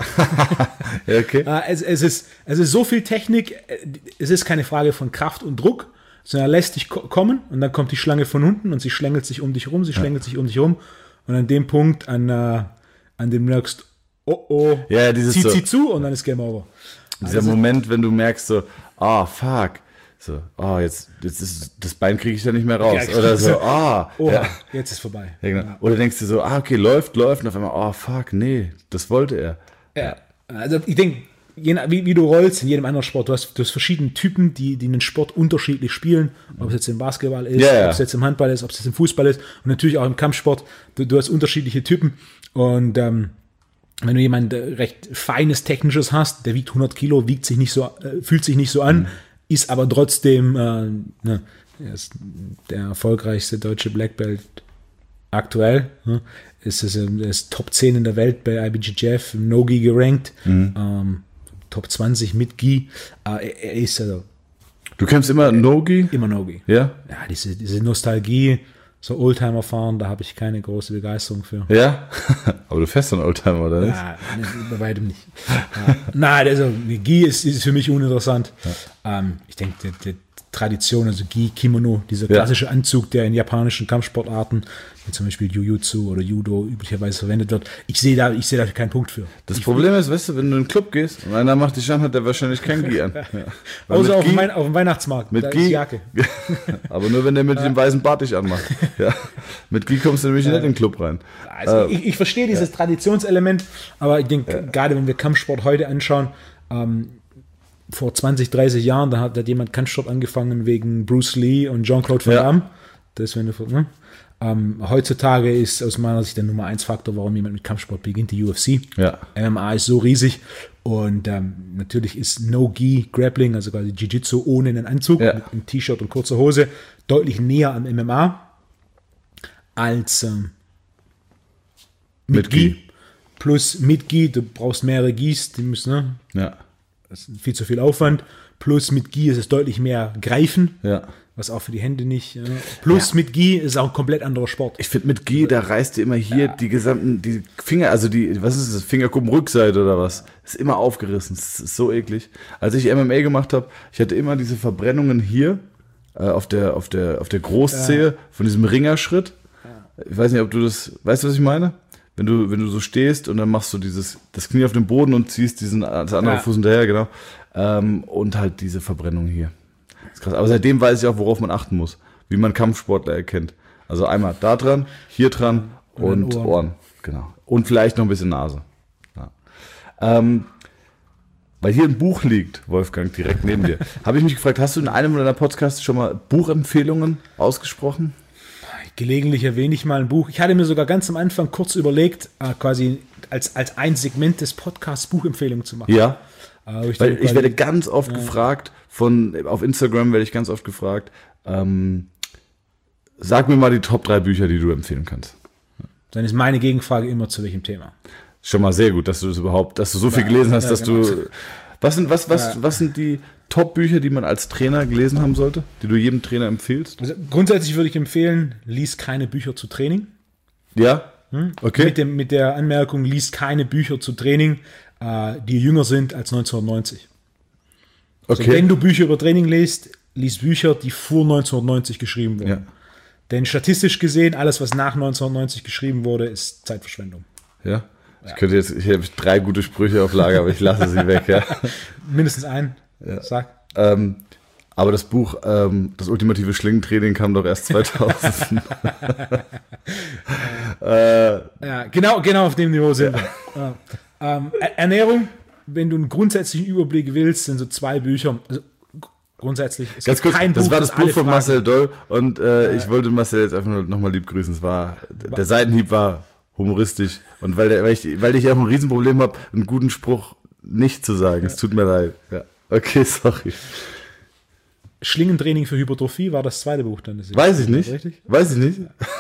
Speaker 2: Ja, okay.
Speaker 1: Es, es, ist, es ist so viel Technik, es ist keine Frage von Kraft und Druck, sondern er lässt dich kommen und dann kommt die Schlange von unten und sie schlängelt sich um dich rum, sie schlängelt ja. sich um dich rum und an dem Punkt, an, uh, an dem merkst, oh oh,
Speaker 2: ja, dieses
Speaker 1: zieht
Speaker 2: so,
Speaker 1: sie zu und dann ist Game Over.
Speaker 2: Dieser also, Moment, wenn du merkst so, ah, oh, fuck, so, oh, jetzt, jetzt ist das Bein kriege ich da nicht mehr raus. Ja, oder so, ah,
Speaker 1: oh,
Speaker 2: ja.
Speaker 1: jetzt ist vorbei.
Speaker 2: Ja, genau. Oder denkst du so, ah, okay, läuft, läuft und auf einmal, oh, fuck, nee, das wollte er.
Speaker 1: Ja, also ich denke, wie, wie du rollst in jedem anderen Sport, du hast, du hast verschiedene Typen, die, die einen Sport unterschiedlich spielen, ob es jetzt im Basketball ist,
Speaker 2: ja, ja.
Speaker 1: ob es jetzt im Handball ist, ob es jetzt im Fußball ist und natürlich auch im Kampfsport, du, du hast unterschiedliche Typen und ähm, wenn du jemand recht feines Technisches hast, der wiegt hundert Kilo, wiegt sich nicht so, äh, fühlt sich nicht so an, mhm. ist aber trotzdem äh, ne, er ist der erfolgreichste deutsche Black Belt aktuell. Ne, ist es er ist Top zehn in der Welt bei I B J J F, im No-Gi gerankt, mhm. ähm, Top zwanzig mit Gi. Äh, er, er ist also.
Speaker 2: Du kämpfst immer äh, No-Gi?
Speaker 1: Immer No-Gi.
Speaker 2: Ja?
Speaker 1: Ja, diese, diese Nostalgie. So Oldtimer fahren, da habe ich keine große Begeisterung für.
Speaker 2: Ja? Aber du fährst so einen Oldtimer, oder nicht?
Speaker 1: Ja, bei weitem nicht. Ja. Nein, also Gi ist, ist für mich uninteressant. Ja. Ähm, ich denke, die, die Tradition, also Gi, Kimono, dieser klassische ja. Anzug, der in japanischen Kampfsportarten, wie zum Beispiel Jiu-Jitsu oder Judo üblicherweise verwendet wird, ich sehe da, ich sehe da keinen Punkt für.
Speaker 2: Das
Speaker 1: ich
Speaker 2: Problem ist, weißt du, wenn du in den Club gehst und einer macht dich an, hat der wahrscheinlich kein Gi an. Ja.
Speaker 1: Außer auf, Gi, dem auf dem Weihnachtsmarkt,
Speaker 2: mit
Speaker 1: da
Speaker 2: Gi,
Speaker 1: ist Jacke.
Speaker 2: Aber nur, wenn der mit ja. dem weißen Bart dich anmacht. Ja. Mit Gi kommst du nämlich ja. nicht in den Club rein.
Speaker 1: Also äh, ich, ich verstehe dieses ja. Traditionselement, aber ich denke, ja. gerade wenn wir Kampfsport heute anschauen, ähm, vor zwanzig, dreißig Jahren, da hat, hat jemand Kampfsport angefangen wegen Bruce Lee und Jean-Claude Van Damme. Ja. Das, wenn du, ne? ähm, heutzutage ist aus meiner Sicht der Nummer eins Faktor, warum jemand mit Kampfsport beginnt, die U F C.
Speaker 2: Ja.
Speaker 1: M M A ist so riesig und ähm, natürlich ist No-Gi Grappling, also quasi Jiu-Jitsu ohne einen Anzug, ja. mit einem T-Shirt und kurzer Hose, deutlich näher am M M A als ähm, mit, mit Gi. plus mit G, du brauchst mehrere Gs, die müssen, ne?
Speaker 2: Ja.
Speaker 1: Das ist viel zu viel Aufwand. Plus mit Gi ist es deutlich mehr Greifen,
Speaker 2: Ja.
Speaker 1: was auch für die Hände nicht. Ja. Plus
Speaker 2: Ja.
Speaker 1: mit Gi ist auch ein komplett anderer Sport.
Speaker 2: Ich finde mit Gi, da reißt du immer hier ja. die gesamten, die Finger, also die, was ist das, Fingerkuppen-Rückseite oder was? Ist immer aufgerissen, das ist so eklig. Als ich M M A gemacht habe, ich hatte immer diese Verbrennungen hier, äh, auf der, auf der, auf der Großzehe, ja. von diesem Ringerschritt. Ja. Ich weiß nicht, ob du das, weißt du, was ich meine? Wenn du, wenn du so stehst und dann machst du dieses, das Knie auf den Boden und ziehst diesen, das andere ja. Fuß hinterher, genau. Ähm, und halt diese Verbrennung hier. Das ist krass. Aber seitdem weiß ich auch, worauf man achten muss. Wie man Kampfsportler erkennt. Also einmal da dran, hier dran und, und Ohren. Ohren. Genau. Und vielleicht noch ein bisschen Nase. Ja. Ähm, weil hier ein Buch liegt, Wolfgang, direkt neben dir, habe ich mich gefragt, hast du in einem deiner Podcasts schon mal Buchempfehlungen ausgesprochen?
Speaker 1: Gelegentlich erwähne ich mal ein Buch. Ich hatte mir sogar ganz am Anfang kurz überlegt, äh, quasi als, als ein Segment des Podcasts Buchempfehlungen zu machen.
Speaker 2: Ja,
Speaker 1: äh, ich,
Speaker 2: weil ich werde ganz oft ja. gefragt, von auf Instagram werde ich ganz oft gefragt, ähm, sag mir mal die Top drei Bücher, die du empfehlen kannst.
Speaker 1: Dann ist meine Gegenfrage immer, zu welchem Thema.
Speaker 2: Schon mal sehr gut, dass du das überhaupt, dass du so viel ja, gelesen hast, ja, dass genau. du... Was sind, was, was, ja. was sind die Top-Bücher, die man als Trainer gelesen haben sollte, die du jedem Trainer empfiehlst?
Speaker 1: Also grundsätzlich würde ich empfehlen, lies keine Bücher zu Training.
Speaker 2: Ja, okay.
Speaker 1: Mit, dem, mit der Anmerkung, lies keine Bücher zu Training, äh, die jünger sind als neunzehnhundertneunzig. Okay. Also wenn du Bücher über Training liest, lies Bücher, die vor neunzehnhundertneunzig geschrieben wurden. Ja. Denn statistisch gesehen, alles, was nach neunzehnhundertneunzig geschrieben wurde, ist Zeitverschwendung.
Speaker 2: Ja. Ich könnte jetzt, ich habe drei gute Sprüche auf Lager, aber ich lasse sie weg, ja.
Speaker 1: Mindestens einen.
Speaker 2: Ja.
Speaker 1: Sag.
Speaker 2: Ähm, aber das Buch, ähm, das ultimative Schlingentraining kam doch erst zweitausend.
Speaker 1: äh, ja, genau, genau auf dem Niveau sind wir. Ja. Ähm, Ernährung, wenn du einen grundsätzlichen Überblick willst, sind so zwei Bücher. Also grundsätzlich, es
Speaker 2: Ganz
Speaker 1: gibt
Speaker 2: kurz,
Speaker 1: kein
Speaker 2: das
Speaker 1: Buch,
Speaker 2: war das,
Speaker 1: das
Speaker 2: Buch von
Speaker 1: Fragen.
Speaker 2: Marcel Doll und äh, äh, ich wollte Marcel jetzt einfach nur nochmal lieb grüßen. Es war, der Seitenhieb war humoristisch und weil, der, weil, ich, weil ich auch ein Riesenproblem habe, einen guten Spruch nicht zu sagen. Ja. Es tut mir leid. Ja. Okay, sorry.
Speaker 1: Schlingentraining für Hypertrophie war das zweite Buch dann. Das
Speaker 2: Weiß ich nicht. Richtig? Weiß ich nicht.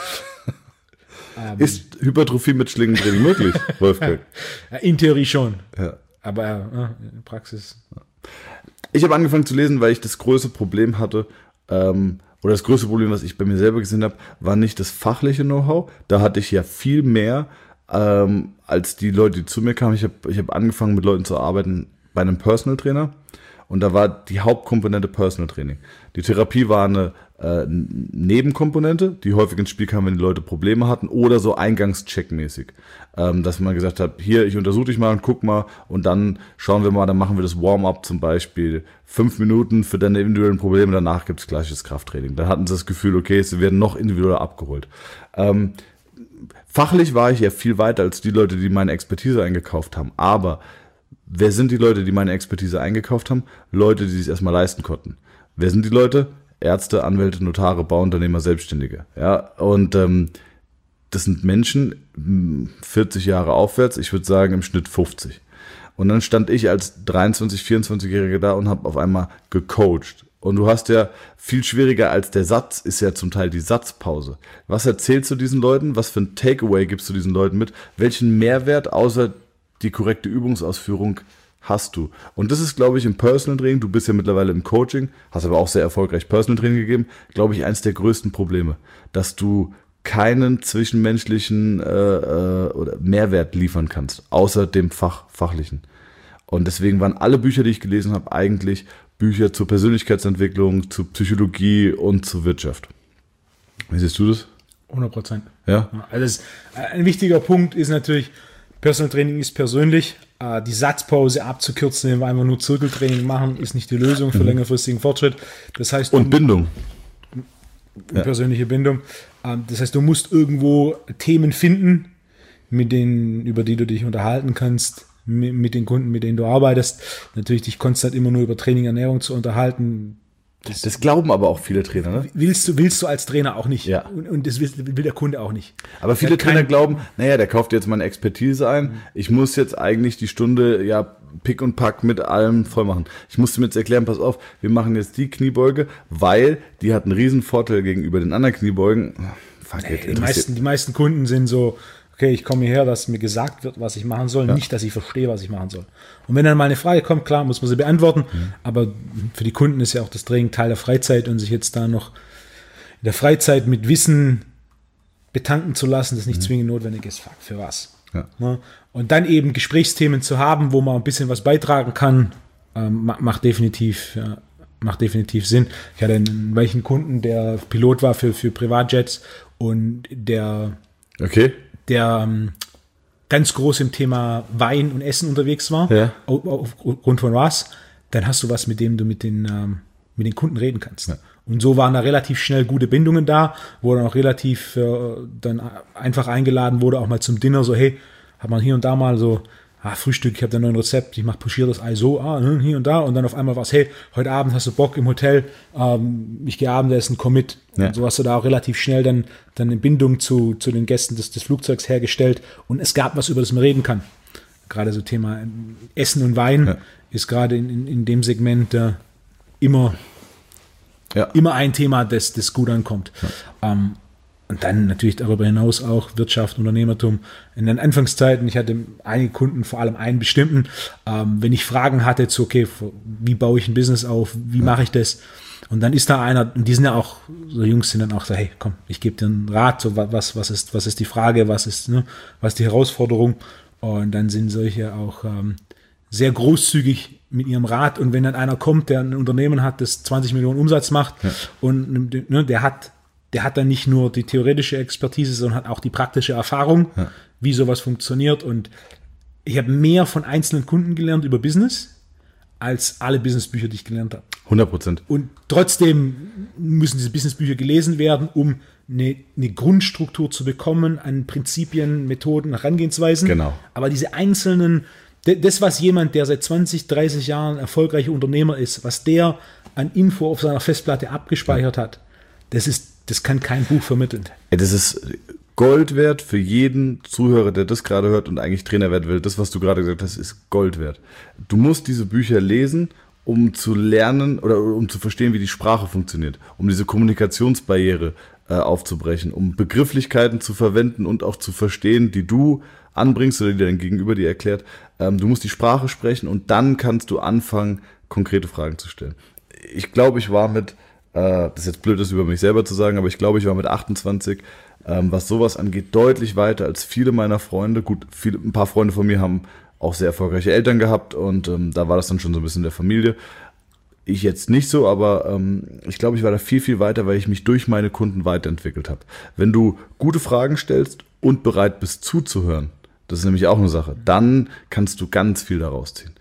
Speaker 1: Um,
Speaker 2: Ist Hypertrophie mit Schlingentraining möglich, Wolfgang?
Speaker 1: In Theorie schon.
Speaker 2: Ja.
Speaker 1: Aber ja, in Praxis.
Speaker 2: Ich habe angefangen zu lesen, weil ich das größte Problem hatte, ähm, oder das größte Problem, was ich bei mir selber gesehen habe, war nicht das fachliche Know-how. Da hatte ich ja viel mehr ähm, als die Leute, die zu mir kamen. Ich habe ich hab angefangen, mit Leuten zu arbeiten bei einem Personal Trainer. Und da war die Hauptkomponente Personal Training. Die Therapie war eine äh, Nebenkomponente, die häufig ins Spiel kam, wenn die Leute Probleme hatten, oder so Eingangscheckmäßig. Ähm, dass man gesagt hat, hier, ich untersuche dich mal und guck mal und dann schauen wir mal, dann machen wir das Warm-up zum Beispiel. Fünf Minuten für deine individuellen Probleme, danach gibt's gleiches Krafttraining. Dann hatten sie das Gefühl, okay, sie werden noch individueller abgeholt. Ähm, fachlich war ich ja viel weiter als die Leute, die meine Expertise eingekauft haben, aber wer sind die Leute, die meine Expertise eingekauft haben? Leute, die sich erstmal leisten konnten. Wer sind die Leute? Ärzte, Anwälte, Notare, Bauunternehmer, Selbstständige. Ja, und ähm, das sind Menschen, vierzig Jahre aufwärts, ich würde sagen im Schnitt fünfzig. Und dann stand ich als dreiundzwanzig-, vierundzwanzigjähriger da und habe auf einmal gecoacht. Und du hast ja, viel schwieriger als der Satz, ist ja zum Teil die Satzpause. Was erzählst du diesen Leuten? Was für ein Takeaway gibst du diesen Leuten mit? Welchen Mehrwert außer die korrekte Übungsausführung hast du? Und das ist, glaube ich, im Personal Training, du bist ja mittlerweile im Coaching, hast aber auch sehr erfolgreich Personal Training gegeben, glaube ich, eins der größten Probleme, dass du keinen zwischenmenschlichen äh, äh, oder Mehrwert liefern kannst, außer dem Fach, Fachlichen. Und deswegen waren alle Bücher, die ich gelesen habe, eigentlich Bücher zur Persönlichkeitsentwicklung, zu Psychologie und zur Wirtschaft. Wie siehst du das?
Speaker 1: hundert Prozent.
Speaker 2: Ja?
Speaker 1: Also ein wichtiger Punkt ist natürlich, Personal Training ist persönlich. Die Satzpause abzukürzen, wenn wir einfach nur Zirkeltraining machen, ist nicht die Lösung für mhm. längerfristigen Fortschritt. Das heißt,
Speaker 2: und Bindung.
Speaker 1: Ja. Persönliche Bindung. Das heißt, du musst irgendwo Themen finden, mit denen, über die du dich unterhalten kannst, mit den Kunden, mit denen du arbeitest. Natürlich dich konstant immer nur über Training, Ernährung zu unterhalten.
Speaker 2: Das, das glauben aber auch viele Trainer, ne?
Speaker 1: Willst du, willst du als Trainer auch nicht.
Speaker 2: Ja.
Speaker 1: Und, und das will, will der Kunde auch nicht.
Speaker 2: Aber viele Trainer kein, glauben, naja, der kauft jetzt meine Expertise ein. Ich muss jetzt eigentlich die Stunde, ja, Pick und Pack mit allem voll machen. Ich musste mir jetzt erklären, pass auf, wir machen jetzt die Kniebeuge, weil die hat einen riesen Vorteil gegenüber den anderen Kniebeugen. Fuck
Speaker 1: it, die, meisten, die meisten Kunden sind so, okay, ich komme hierher, dass mir gesagt wird, was ich machen soll, ja. nicht, dass ich verstehe, was ich machen soll. Und wenn dann mal eine Frage kommt, klar, muss man sie beantworten, mhm. aber für die Kunden ist ja auch das Training Teil der Freizeit und sich jetzt da noch in der Freizeit mit Wissen betanken zu lassen, das nicht mhm. zwingend notwendig ist. Fuck, für was? Ja. Und dann eben Gesprächsthemen zu haben, wo man ein bisschen was beitragen kann, ähm, macht definitiv, ja, macht definitiv Sinn. Ich hatte einen welchen Kunden, der Pilot war für, für Privatjets und der,
Speaker 2: okay.
Speaker 1: der ähm, ganz groß im Thema Wein und Essen unterwegs war,
Speaker 2: ja.
Speaker 1: aufgrund von was, dann hast du was, mit dem du mit den, ähm, mit den Kunden reden kannst. Ja. Und so waren da relativ schnell gute Bindungen da, wo dann auch relativ äh, dann einfach eingeladen wurde, auch mal zum Dinner, so hey, hat man hier und da mal so, ah, Frühstück, ich habe da ein neues Rezept, ich mache pochiertes Ei so, ah, hier und da und dann auf einmal was, hey, heute Abend hast du Bock im Hotel, ähm, ich gehe Abendessen, komm mit. Ja. Und so hast du da auch relativ schnell dann, dann eine Bindung zu, zu den Gästen des, des Flugzeugs hergestellt und es gab was, über das man reden kann. Gerade so Thema Essen und Wein ja. ist gerade in, in, in dem Segment äh, immer Ja. Immer ein Thema, das, das gut ankommt. Ja. Ähm, und dann natürlich darüber hinaus auch Wirtschaft, Unternehmertum. In den Anfangszeiten, ich hatte einige Kunden, vor allem einen bestimmten, ähm, wenn ich Fragen hatte zu, okay, wie baue ich ein Business auf, wie ja. mache ich das? Und dann ist da einer, und die sind ja auch, so Jungs sind dann auch so, hey, komm, ich gebe dir einen Rat, so was, was, ist, was ist die Frage, was ist, ne, was ist die Herausforderung? Und dann sind solche auch ähm, sehr großzügig mit ihrem Rat und wenn dann einer kommt, der ein Unternehmen hat, das zwanzig Millionen Umsatz macht ja. und ne, der hat der hat dann nicht nur die theoretische Expertise, sondern hat auch die praktische Erfahrung, ja. wie sowas funktioniert und ich habe mehr von einzelnen Kunden gelernt über Business, als alle Businessbücher, die ich gelernt habe.
Speaker 2: hundert Prozent.
Speaker 1: Und trotzdem müssen diese Businessbücher gelesen werden, um eine, eine Grundstruktur zu bekommen an Prinzipien, Methoden, Herangehensweisen.
Speaker 2: Genau.
Speaker 1: Aber diese einzelnen Das, was jemand, der seit zwanzig, dreißig Jahren erfolgreicher Unternehmer ist, was der an Info auf seiner Festplatte abgespeichert hat, das ist, das kann kein Buch vermitteln.
Speaker 2: Das ist Gold wert für jeden Zuhörer, der das gerade hört und eigentlich Trainer werden will. Das, was du gerade gesagt hast, ist Gold wert. Du musst diese Bücher lesen, um zu lernen oder um zu verstehen, wie die Sprache funktioniert, um diese Kommunikationsbarriere äh, aufzubrechen, um Begrifflichkeiten zu verwenden und auch zu verstehen, die du anbringst oder die dein Gegenüber dir erklärt. Ähm, du musst die Sprache sprechen und dann kannst du anfangen, konkrete Fragen zu stellen. Ich glaube, ich war mit, äh, das ist jetzt blöd, das über mich selber zu sagen, aber ich glaube, ich war mit achtundzwanzig, ähm, was sowas angeht, deutlich weiter als viele meiner Freunde. Gut, viele, ein paar Freunde von mir haben auch sehr erfolgreiche Eltern gehabt und ähm, da war das dann schon so ein bisschen in der Familie. Ich jetzt nicht so, aber ähm, ich glaube, ich war da viel, viel weiter, weil ich mich durch meine Kunden weiterentwickelt habe. Wenn du gute Fragen stellst und bereit bist zuzuhören, das ist nämlich auch eine Sache, dann kannst du ganz viel daraus ziehen.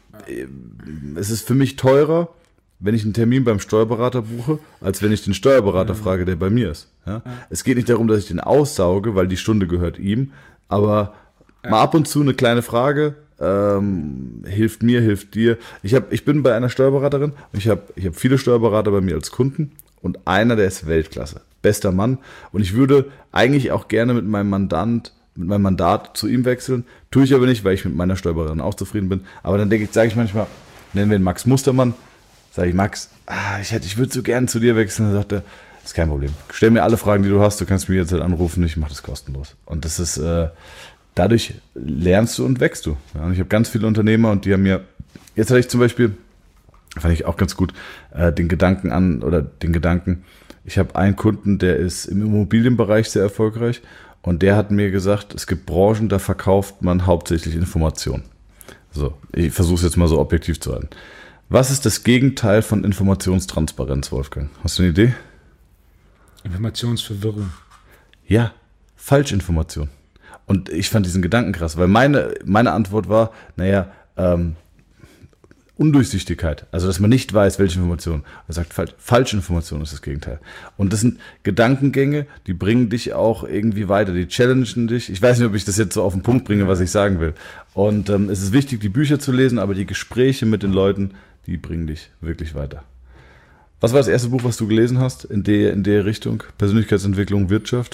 Speaker 2: Es ist für mich teurer, wenn ich einen Termin beim Steuerberater buche, als wenn ich den Steuerberater ja. frage, der bei mir ist. Ja? Ja. Es geht nicht darum, dass ich den aussauge, weil die Stunde gehört ihm, aber ja. mal ab und zu eine kleine Frage, ähm, hilft mir, hilft dir. Ich, hab, ich bin bei einer Steuerberaterin und ich habe ich hab viele Steuerberater bei mir als Kunden und einer, der ist Weltklasse, bester Mann und ich würde eigentlich auch gerne mit meinem Mandant mit meinem Mandat zu ihm wechseln. Tue ich aber nicht, weil ich mit meiner Steuerberaterin auch zufrieden bin. Aber dann denke ich, sage ich manchmal, nennen wir ihn Max Mustermann, sage ich, Max, ah, ich, hätte, ich würde so gern zu dir wechseln. Dann sagt er, ist kein Problem. Stell mir alle Fragen, die du hast, du kannst mich jetzt halt anrufen, ich mache das kostenlos. Und das ist, äh, dadurch lernst du und wächst du. Ja, und ich habe ganz viele Unternehmer und die haben mir, jetzt hatte ich zum Beispiel, fand ich auch ganz gut, äh, den Gedanken an, oder den Gedanken, ich habe einen Kunden, der ist im Immobilienbereich sehr erfolgreich. Und der hat mir gesagt, es gibt Branchen, da verkauft man hauptsächlich Informationen. So, ich versuche es jetzt mal so objektiv zu halten. Was ist das Gegenteil von Informationstransparenz, Wolfgang? Hast du eine Idee?
Speaker 1: Informationsverwirrung.
Speaker 2: Ja, Falschinformation. Und ich fand diesen Gedanken krass, weil meine, meine Antwort war, naja, ähm, Undurchsichtigkeit, also dass man nicht weiß, welche Informationen. Er sagt, falsch, falsche Information ist das Gegenteil. Und das sind Gedankengänge, die bringen dich auch irgendwie weiter, die challengen dich. Ich weiß nicht, ob ich das jetzt so auf den Punkt bringe, was ich sagen will. Und ähm, es ist wichtig, die Bücher zu lesen, aber die Gespräche mit den Leuten, die bringen dich wirklich weiter. Was war das erste Buch, was du gelesen hast in der, in der Richtung? Persönlichkeitsentwicklung, Wirtschaft?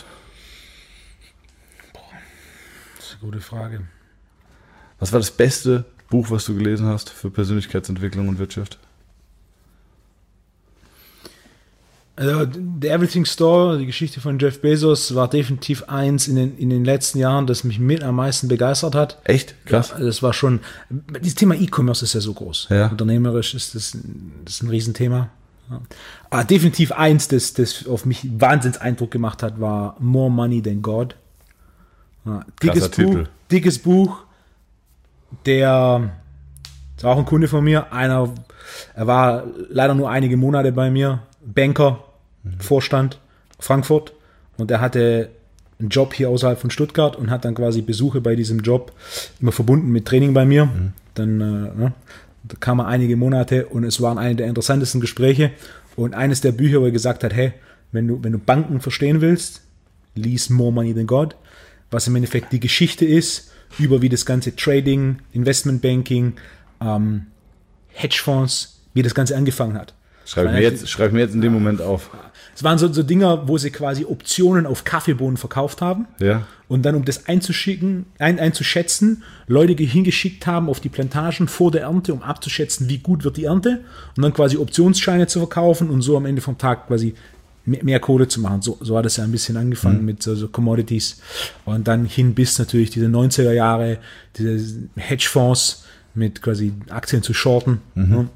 Speaker 1: Boah, das ist eine gute Frage.
Speaker 2: Was war das beste Buch, was du gelesen hast für Persönlichkeitsentwicklung und Wirtschaft?
Speaker 1: Also, The Everything Store, die Geschichte von Jeff Bezos, war definitiv eins in den, in den letzten Jahren, das mich mit am meisten begeistert hat.
Speaker 2: Echt? Krass.
Speaker 1: Ja, das war schon, dieses Thema E-Commerce ist ja so groß.
Speaker 2: Ja.
Speaker 1: Unternehmerisch ist das, das ist ein Riesenthema. Ja. Aber definitiv eins, das, das auf mich Wahnsinns Eindruck gemacht hat, war More Money Than God. Ja, dickes
Speaker 2: Krasser
Speaker 1: Buch,
Speaker 2: Titel.
Speaker 1: dickes Buch, der ist auch ein Kunde von mir, einer, er war leider nur einige Monate bei mir, Banker, mhm. Vorstand, Frankfurt, und er hatte einen Job hier außerhalb von Stuttgart und hat dann quasi Besuche bei diesem Job immer verbunden mit Training bei mir. Mhm. Dann äh, ne, da kam er einige Monate und es waren eine der interessantesten Gespräche und eines der Bücher, wo er gesagt hat, hey, wenn du, wenn du Banken verstehen willst, lies More Money Than God, was im Endeffekt die Geschichte ist, über wie das ganze Trading, Investmentbanking, ähm, Hedgefonds, wie das Ganze angefangen hat.
Speaker 2: Schreib mir, jetzt, schreib mir jetzt in dem Moment auf.
Speaker 1: Es waren so, so Dinger, wo sie quasi Optionen auf Kaffeebohnen verkauft haben
Speaker 2: Ja.
Speaker 1: und dann, um das einzuschicken, ein, einzuschätzen, Leute hingeschickt haben auf die Plantagen vor der Ernte, um abzuschätzen, wie gut wird die Ernte und dann quasi Optionsscheine zu verkaufen und so am Ende vom Tag quasi mehr, mehr Kohle zu machen. So, so hat es ja ein bisschen angefangen mhm. mit so, so Commodities und dann hin bis natürlich diese neunziger Jahre, diese Hedgefonds mit quasi Aktien zu shorten. Mhm. Ne?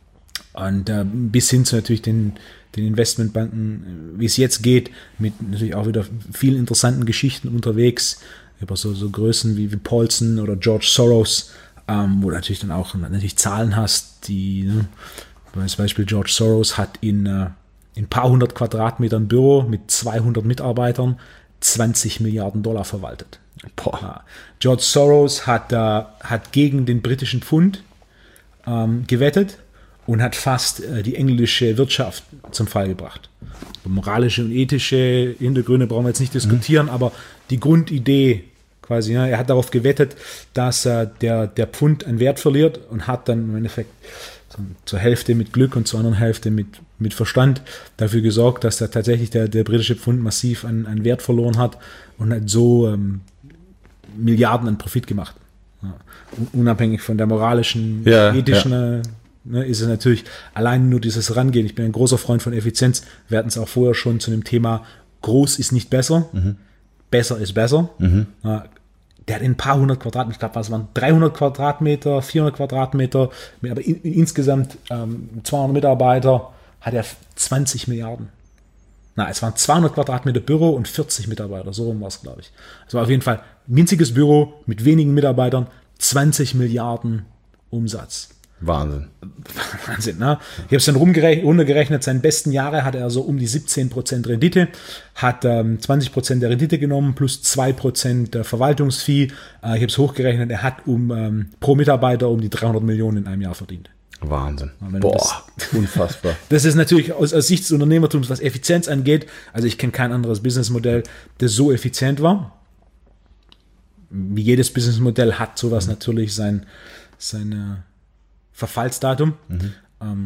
Speaker 1: Und äh, bis hin zu natürlich den, den Investmentbanken, wie es jetzt geht, mit natürlich auch wieder vielen interessanten Geschichten unterwegs, über so, so Größen wie, wie Paulson oder George Soros, ähm, wo du natürlich dann auch natürlich Zahlen hast, die, ne, als Beispiel George Soros hat in, äh, in ein paar hundert Quadratmetern Büro mit zweihundert Mitarbeitern zwanzig Milliarden Dollar verwaltet. Boah. Ja. George Soros hat, äh, hat gegen den britischen Pfund ähm, gewettet und hat fast äh, die englische Wirtschaft zum Fall gebracht. Moralische und ethische Hintergründe brauchen wir jetzt nicht diskutieren, mhm. aber die Grundidee quasi, ja, er hat darauf gewettet, dass äh, der, der Pfund an Wert verliert und hat dann im Endeffekt so, zur Hälfte mit Glück und zur anderen Hälfte mit, mit Verstand dafür gesorgt, dass da tatsächlich der, der britische Pfund massiv an, an Wert verloren hat und hat so ähm, Milliarden an Profit gemacht. Ja. Unabhängig von der moralischen,
Speaker 2: ja,
Speaker 1: ethischen
Speaker 2: ja.
Speaker 1: Ne, ist es natürlich allein nur dieses Rangehen. Ich bin ein großer Freund von Effizienz. Wir hatten es auch vorher schon zu dem Thema, groß ist nicht besser, mhm. besser ist besser. Mhm. Ja, der hat in ein paar hundert Quadratmeter, ich glaube, was waren dreihundert Quadratmeter, vierhundert Quadratmeter, aber in, in, insgesamt ähm, zweihundert Mitarbeiter, hat er zwanzig Milliarden. Na, es waren zweihundert Quadratmeter Büro und vierzig Mitarbeiter, so rum war es, glaube ich. Es war auf jeden Fall ein winziges Büro mit wenigen Mitarbeitern, zwanzig Milliarden Umsatz.
Speaker 2: Wahnsinn.
Speaker 1: Wahnsinn, ne? Ich habe es dann runtergerechnet, seine besten Jahre hatte er so um die siebzehn Prozent Rendite, hat ähm, zwanzig Prozent der Rendite genommen, plus zwei Prozent der Verwaltungsfee. Äh, ich habe es hochgerechnet, er hat um ähm, pro Mitarbeiter um die dreihundert Millionen in einem Jahr verdient.
Speaker 2: Wahnsinn.
Speaker 1: Boah,
Speaker 2: das, unfassbar.
Speaker 1: Das ist natürlich aus, aus Sicht des Unternehmertums, was Effizienz angeht, also ich kenne kein anderes Businessmodell, das so effizient war. Wie jedes Businessmodell hat sowas mhm. natürlich sein, seine Verfallsdatum. Mhm. Ähm,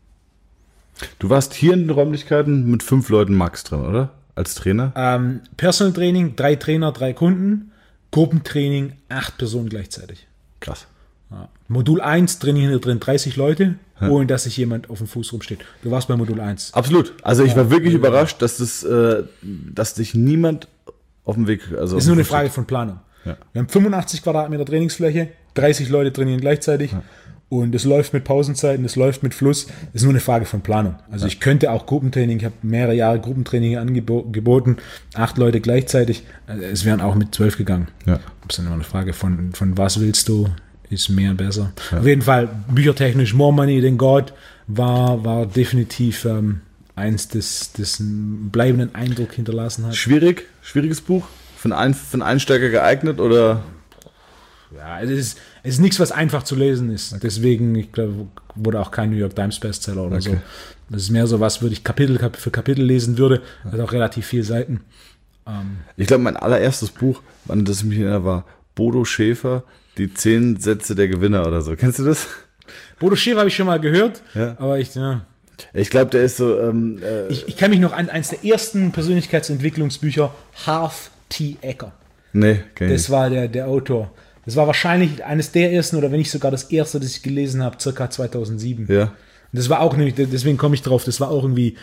Speaker 2: du warst hier in den Räumlichkeiten mit fünf Leuten max drin, oder? Als Trainer?
Speaker 1: Ähm, Personal Training, drei Trainer, drei Kunden. Gruppentraining, acht Personen gleichzeitig.
Speaker 2: Krass.
Speaker 1: Ja. Modul eins trainieren hier drin dreißig Leute, ja. ohne dass sich jemand auf dem Fuß rumsteht. Du warst bei Modul eins.
Speaker 2: Absolut. Also ich ja. war wirklich ja. überrascht, dass, das, äh, dass sich niemand auf dem Weg... Also
Speaker 1: das ist nur eine Frage von Planung.
Speaker 2: Ja.
Speaker 1: Wir haben fünfundachtzig Quadratmeter Trainingsfläche, dreißig Leute trainieren gleichzeitig. Ja. Und es läuft mit Pausenzeiten, es läuft mit Fluss. Es ist nur eine Frage von Planung. Also ja. ich könnte auch Gruppentraining, ich habe mehrere Jahre Gruppentraining angeboten, acht Leute gleichzeitig. Also es wären auch mit zwölf gegangen.
Speaker 2: Ja.
Speaker 1: Das ist dann immer eine Frage von, von was willst du, ist mehr besser. Ja. Auf jeden Fall, büchertechnisch, More Money Than God war, war definitiv ähm, eins, das, das einen bleibenden Eindruck hinterlassen hat.
Speaker 2: Schwierig, schwieriges Buch? Für einen, für einen Einsteiger geeignet oder...
Speaker 1: Ja, es ist, es ist nichts, was einfach zu lesen ist. Okay. Deswegen, ich glaube, wurde auch kein New York Times Bestseller oder okay. so. Das ist mehr so was, würde ich Kapitel für Kapitel lesen würde. Das hat auch relativ viele Seiten. Ähm
Speaker 2: ich glaube, mein allererstes Buch, wann das mich erinnere, war Bodo Schäfer, die zehn Sätze der Gewinner oder so. Kennst du das?
Speaker 1: Bodo Schäfer habe ich schon mal gehört,
Speaker 2: ja.
Speaker 1: aber ich, ja.
Speaker 2: Ich glaube, der ist so... Ähm, äh
Speaker 1: ich, ich kann mich noch an eines der ersten Persönlichkeitsentwicklungsbücher, Harv T. Eker.
Speaker 2: Nee, kenn ich
Speaker 1: Das war der, der Autor. Das war wahrscheinlich eines der ersten oder wenn nicht sogar das erste, das ich gelesen habe, circa zweitausendsieben.
Speaker 2: Ja.
Speaker 1: Und das war auch nämlich, deswegen komme ich drauf, das war auch irgendwie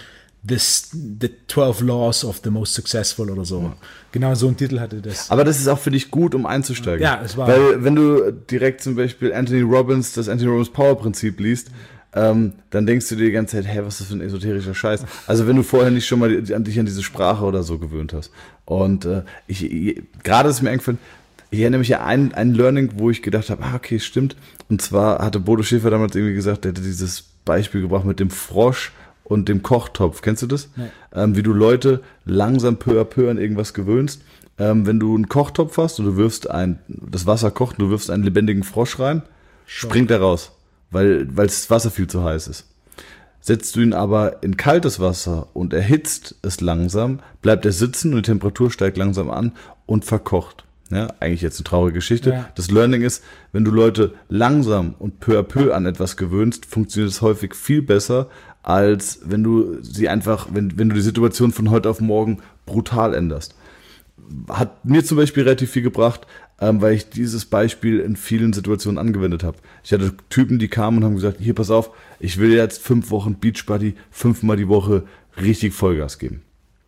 Speaker 1: this, The twelve Laws of the Most Successful oder so. Ja. Genau so ein Titel hatte das.
Speaker 2: Aber das ist auch für dich gut, um einzusteigen.
Speaker 1: Ja, es war.
Speaker 2: Weil wenn du direkt zum Beispiel Anthony Robbins, das Anthony Robbins Power Prinzip liest, ähm, dann denkst du dir die ganze Zeit, hä, was ist das für ein esoterischer Scheiß? Also wenn du vorher nicht schon mal die, an dich an diese Sprache oder so gewöhnt hast. Und äh, ich, ich gerade ist mir eingefallen, ich erinnere mich ja an ein Learning, wo ich gedacht habe, ah, okay, stimmt. Und zwar hatte Bodo Schäfer damals irgendwie gesagt, der hätte dieses Beispiel gebracht mit dem Frosch und dem Kochtopf. Kennst du das? Nee. Ähm, wie du Leute langsam peu à peu an irgendwas gewöhnst. Ähm, wenn du einen Kochtopf hast und du wirfst ein, das Wasser kocht und du wirfst einen lebendigen Frosch rein, Schon. springt er raus, weil, weil das Wasser viel zu heiß ist. Setzt du ihn aber in kaltes Wasser und erhitzt es langsam, bleibt er sitzen und die Temperatur steigt langsam an und verkocht. Ja, eigentlich jetzt eine traurige Geschichte. Ja. Das Learning ist, wenn du Leute langsam und peu à peu an etwas gewöhnst, funktioniert es häufig viel besser, als wenn du sie einfach, wenn, wenn du die Situation von heute auf morgen brutal änderst. Hat mir zum Beispiel relativ viel gebracht, ähm, weil ich dieses Beispiel in vielen Situationen angewendet habe. Ich hatte Typen, die kamen und haben gesagt, hier, pass auf, ich will jetzt fünf Wochen Beachbody, fünfmal die Woche richtig Vollgas geben.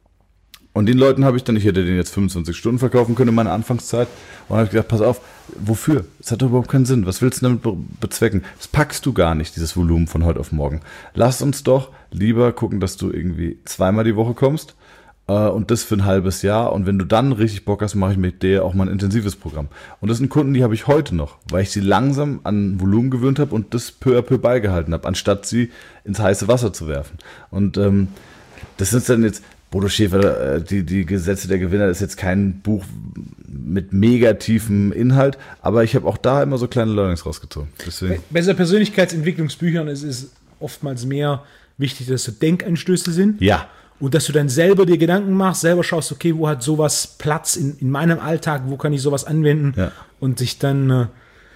Speaker 2: Und den Leuten habe ich dann, ich hätte den jetzt fünfundzwanzig Stunden verkaufen können in meiner Anfangszeit, und habe gesagt, pass auf, wofür? Das hat doch überhaupt keinen Sinn. Was willst du damit be- bezwecken? Das packst du gar nicht, dieses Volumen von heute auf morgen. Lass uns doch lieber gucken, dass du irgendwie zweimal die Woche kommst, äh, und das für ein halbes Jahr. Und wenn du dann richtig Bock hast, mache ich mit dir auch mal ein intensives Programm. Und das sind Kunden, die habe ich heute noch, weil ich sie langsam an Volumen gewöhnt habe und das peu à peu beigehalten habe, anstatt sie ins heiße Wasser zu werfen. Und ähm, das ist dann jetzt... Bodo Schäfer, die, die Gesetze der Gewinner, ist jetzt kein Buch mit mega tiefem Inhalt, aber ich habe auch da immer so kleine Learnings rausgezogen. Deswegen.
Speaker 1: Bei so Persönlichkeitsentwicklungsbüchern ist es oftmals mehr wichtig, dass so Denkanstöße sind.
Speaker 2: Ja.
Speaker 1: Und dass du dann selber dir Gedanken machst, selber schaust, okay, wo hat sowas Platz in, in meinem Alltag, wo kann ich sowas anwenden, ja. Und sich dann äh,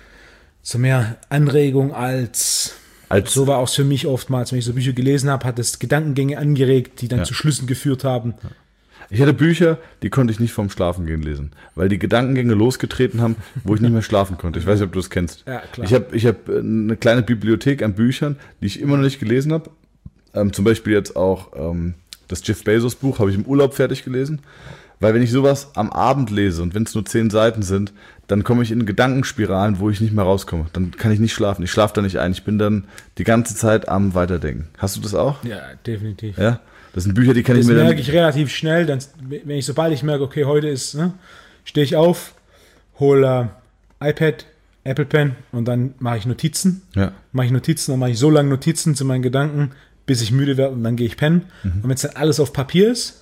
Speaker 1: so mehr Anregung als... Als so war auch für mich oftmals, wenn ich so Bücher gelesen habe, hat es Gedankengänge angeregt, die dann ja. zu Schlüssen geführt haben.
Speaker 2: Ich hatte Bücher, die konnte ich nicht vorm Schlafengehen lesen, weil die Gedankengänge losgetreten haben, wo ich nicht mehr schlafen konnte. Ich weiß nicht, ob du das kennst. Ja, klar. Ich habe ich hab eine kleine Bibliothek an Büchern, die ich immer noch nicht gelesen habe. Ähm, zum Beispiel jetzt auch ähm, das Jeff Bezos Buch habe ich im Urlaub fertig gelesen. Weil wenn ich sowas am Abend lese und wenn es nur zehn Seiten sind, dann komme ich in Gedankenspiralen, wo ich nicht mehr rauskomme. Dann kann ich nicht schlafen. Ich schlafe da nicht ein. Ich bin dann die ganze Zeit am Weiterdenken. Hast du das auch?
Speaker 1: Ja, definitiv.
Speaker 2: Ja? Das sind Bücher, die kann
Speaker 1: das
Speaker 2: ich mir
Speaker 1: dann... Das
Speaker 2: merke
Speaker 1: ich relativ schnell. Dann, wenn ich, sobald ich merke, okay, heute ist, ne, stehe ich auf, hole äh, iPad, Apple Pen und dann mache ich Notizen. Ja. Mache ich Notizen, dann mache ich so lange Notizen zu meinen Gedanken, bis ich müde werde und dann gehe ich pennen. Mhm. Und wenn es dann alles auf Papier ist,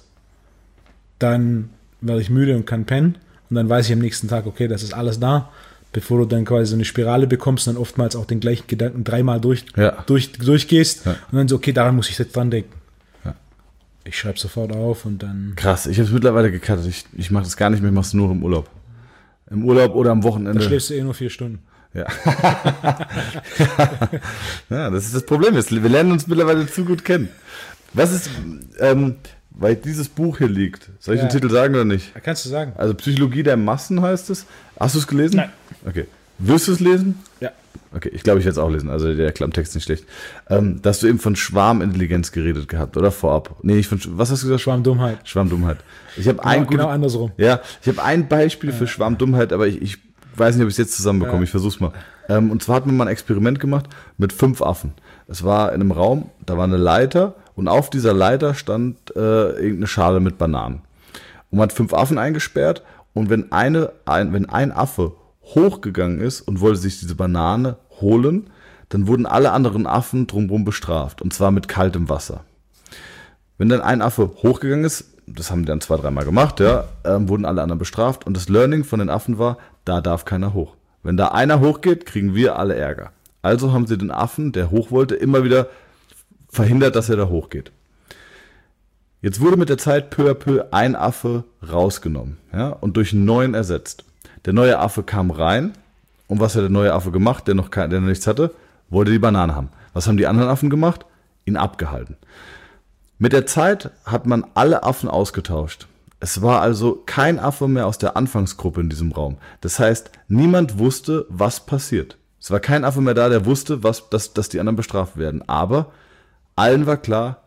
Speaker 1: dann werde ich müde und kann pennen. Und dann weiß ich am nächsten Tag, okay, das ist alles da. Bevor du dann quasi so eine Spirale bekommst und dann oftmals auch den gleichen Gedanken dreimal durch, ja. durch, durchgehst. Ja. Und dann so, okay, daran muss ich jetzt dran denken. Ja. Ich schreibe sofort auf und dann...
Speaker 2: Krass, ich habe es mittlerweile gecuttet. Ich, ich mache das gar nicht mehr, ich mache es nur im Urlaub. Im Urlaub oder am Wochenende.
Speaker 1: Da schläfst du eh nur vier Stunden.
Speaker 2: Ja. Ja, das ist das Problem. Wir lernen uns mittlerweile zu gut kennen. Was ist... Ähm, weil dieses Buch hier liegt. Soll ich ja. den Titel sagen oder nicht?
Speaker 1: Kannst du sagen.
Speaker 2: Also Psychologie der Massen heißt es. Hast du es gelesen?
Speaker 1: Nein.
Speaker 2: Okay. Wirst du es lesen?
Speaker 1: Ja.
Speaker 2: Okay, ich glaube, ich werde es auch lesen. Also der Klammtext ist nicht schlecht. Ähm, da hast du eben von Schwarmintelligenz geredet gehabt, oder? Vorab. Nee, nicht von, was hast du gesagt?
Speaker 1: Schwarmdummheit.
Speaker 2: Schwarmdummheit. Ich habe
Speaker 1: genau,
Speaker 2: ein
Speaker 1: genau andersrum.
Speaker 2: Ja, ich habe ein Beispiel ja. für Schwarmdummheit, aber ich, ich weiß nicht, ob ich es jetzt zusammenbekomme. Ja. Ich versuch's mal. Ähm, und zwar hat man mal ein Experiment gemacht mit fünf Affen. Es war in einem Raum, da war eine Leiter und auf dieser Leiter stand äh, irgendeine Schale mit Bananen. Und man hat fünf Affen eingesperrt und wenn, eine, ein, wenn ein Affe hochgegangen ist und wollte sich diese Banane holen, dann wurden alle anderen Affen drumherum bestraft und zwar mit kaltem Wasser. Wenn dann ein Affe hochgegangen ist, das haben die dann zwei, dreimal gemacht, ja, ähm, wurden alle anderen bestraft und das Learning von den Affen war, da darf keiner hoch. Wenn da einer hochgeht, kriegen wir alle Ärger. Also haben sie den Affen, der hoch wollte, immer wieder verhindert, dass er da hochgeht. Jetzt wurde mit der Zeit peu à peu ein Affe rausgenommen, ja, und durch einen neuen ersetzt. Der neue Affe kam rein und was hat der neue Affe gemacht, der noch, kein, der noch nichts hatte? Wollte die Banane haben. Was haben die anderen Affen gemacht? Ihn abgehalten. Mit der Zeit hat man alle Affen ausgetauscht. Es war also kein Affe mehr aus der Anfangsgruppe in diesem Raum. Das heißt, niemand wusste, was passiert. Es war kein Affe mehr da, der wusste, was, dass, dass die anderen bestraft werden. Aber allen war klar,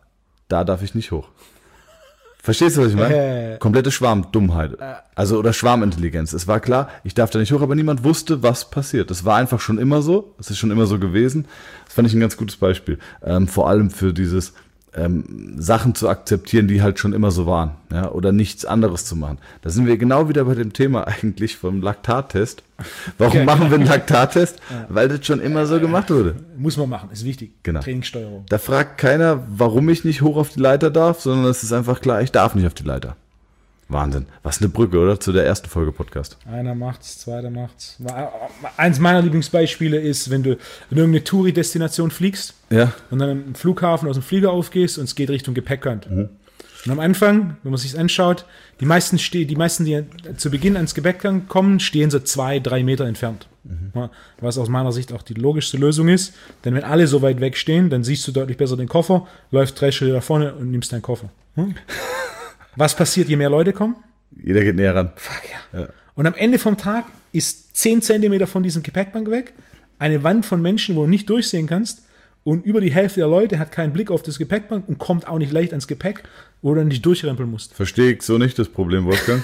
Speaker 2: da darf ich nicht hoch. Verstehst du, was ich meine?
Speaker 1: Äh.
Speaker 2: Komplette Schwarmdummheit. Also, oder Schwarmintelligenz. Es war klar, ich darf da nicht hoch, aber niemand wusste, was passiert. Das war einfach schon immer so. Es ist schon immer so gewesen. Das fand ich ein ganz gutes Beispiel. Ähm, vor allem für dieses ähm, Sachen zu akzeptieren, die halt schon immer so waren. Ja? Oder nichts anderes zu machen. Da sind wir genau wieder bei dem Thema eigentlich vom Laktattest. Warum
Speaker 1: Okay.
Speaker 2: machen wir einen Laktattest? Weil das schon immer so gemacht wurde.
Speaker 1: Muss man machen, ist wichtig.
Speaker 2: Genau.
Speaker 1: Trainingssteuerung.
Speaker 2: Da fragt keiner, warum ich nicht hoch auf die Leiter darf, sondern es ist einfach klar, ich darf nicht auf die Leiter. Wahnsinn. Was eine Brücke, oder? Zu der ersten Folge Podcast.
Speaker 1: Einer macht's, zweiter macht's. Eins meiner Lieblingsbeispiele ist, wenn du in irgendeine Touri-Destination fliegst
Speaker 2: Ja.
Speaker 1: und dann im Flughafen aus dem Flieger aufgehst und es geht Richtung Gepäckband. Und am Anfang, wenn man sich anschaut, die meisten, ste- die meisten, die zu Beginn ans Gepäckband kommen, stehen so zwei, drei Meter entfernt. Ja, was aus meiner Sicht auch die logischste Lösung ist. Denn wenn alle so weit weg stehen, dann siehst du deutlich besser den Koffer, läufst drei Schritte nach vorne und nimmst deinen Koffer. Hm? Was passiert, je mehr Leute kommen?
Speaker 2: Jeder geht näher ran.
Speaker 1: Fuck ja. Und am Ende vom Tag ist zehn Zentimeter von diesem Gepäckband weg, eine Wand von Menschen, wo du nicht durchsehen kannst, und über die Hälfte der Leute hat keinen Blick auf das Gepäckband und kommt auch nicht leicht ans Gepäck, wo du dann nicht durchrempeln musst.
Speaker 2: Verstehe ich so nicht das Problem, Wolfgang.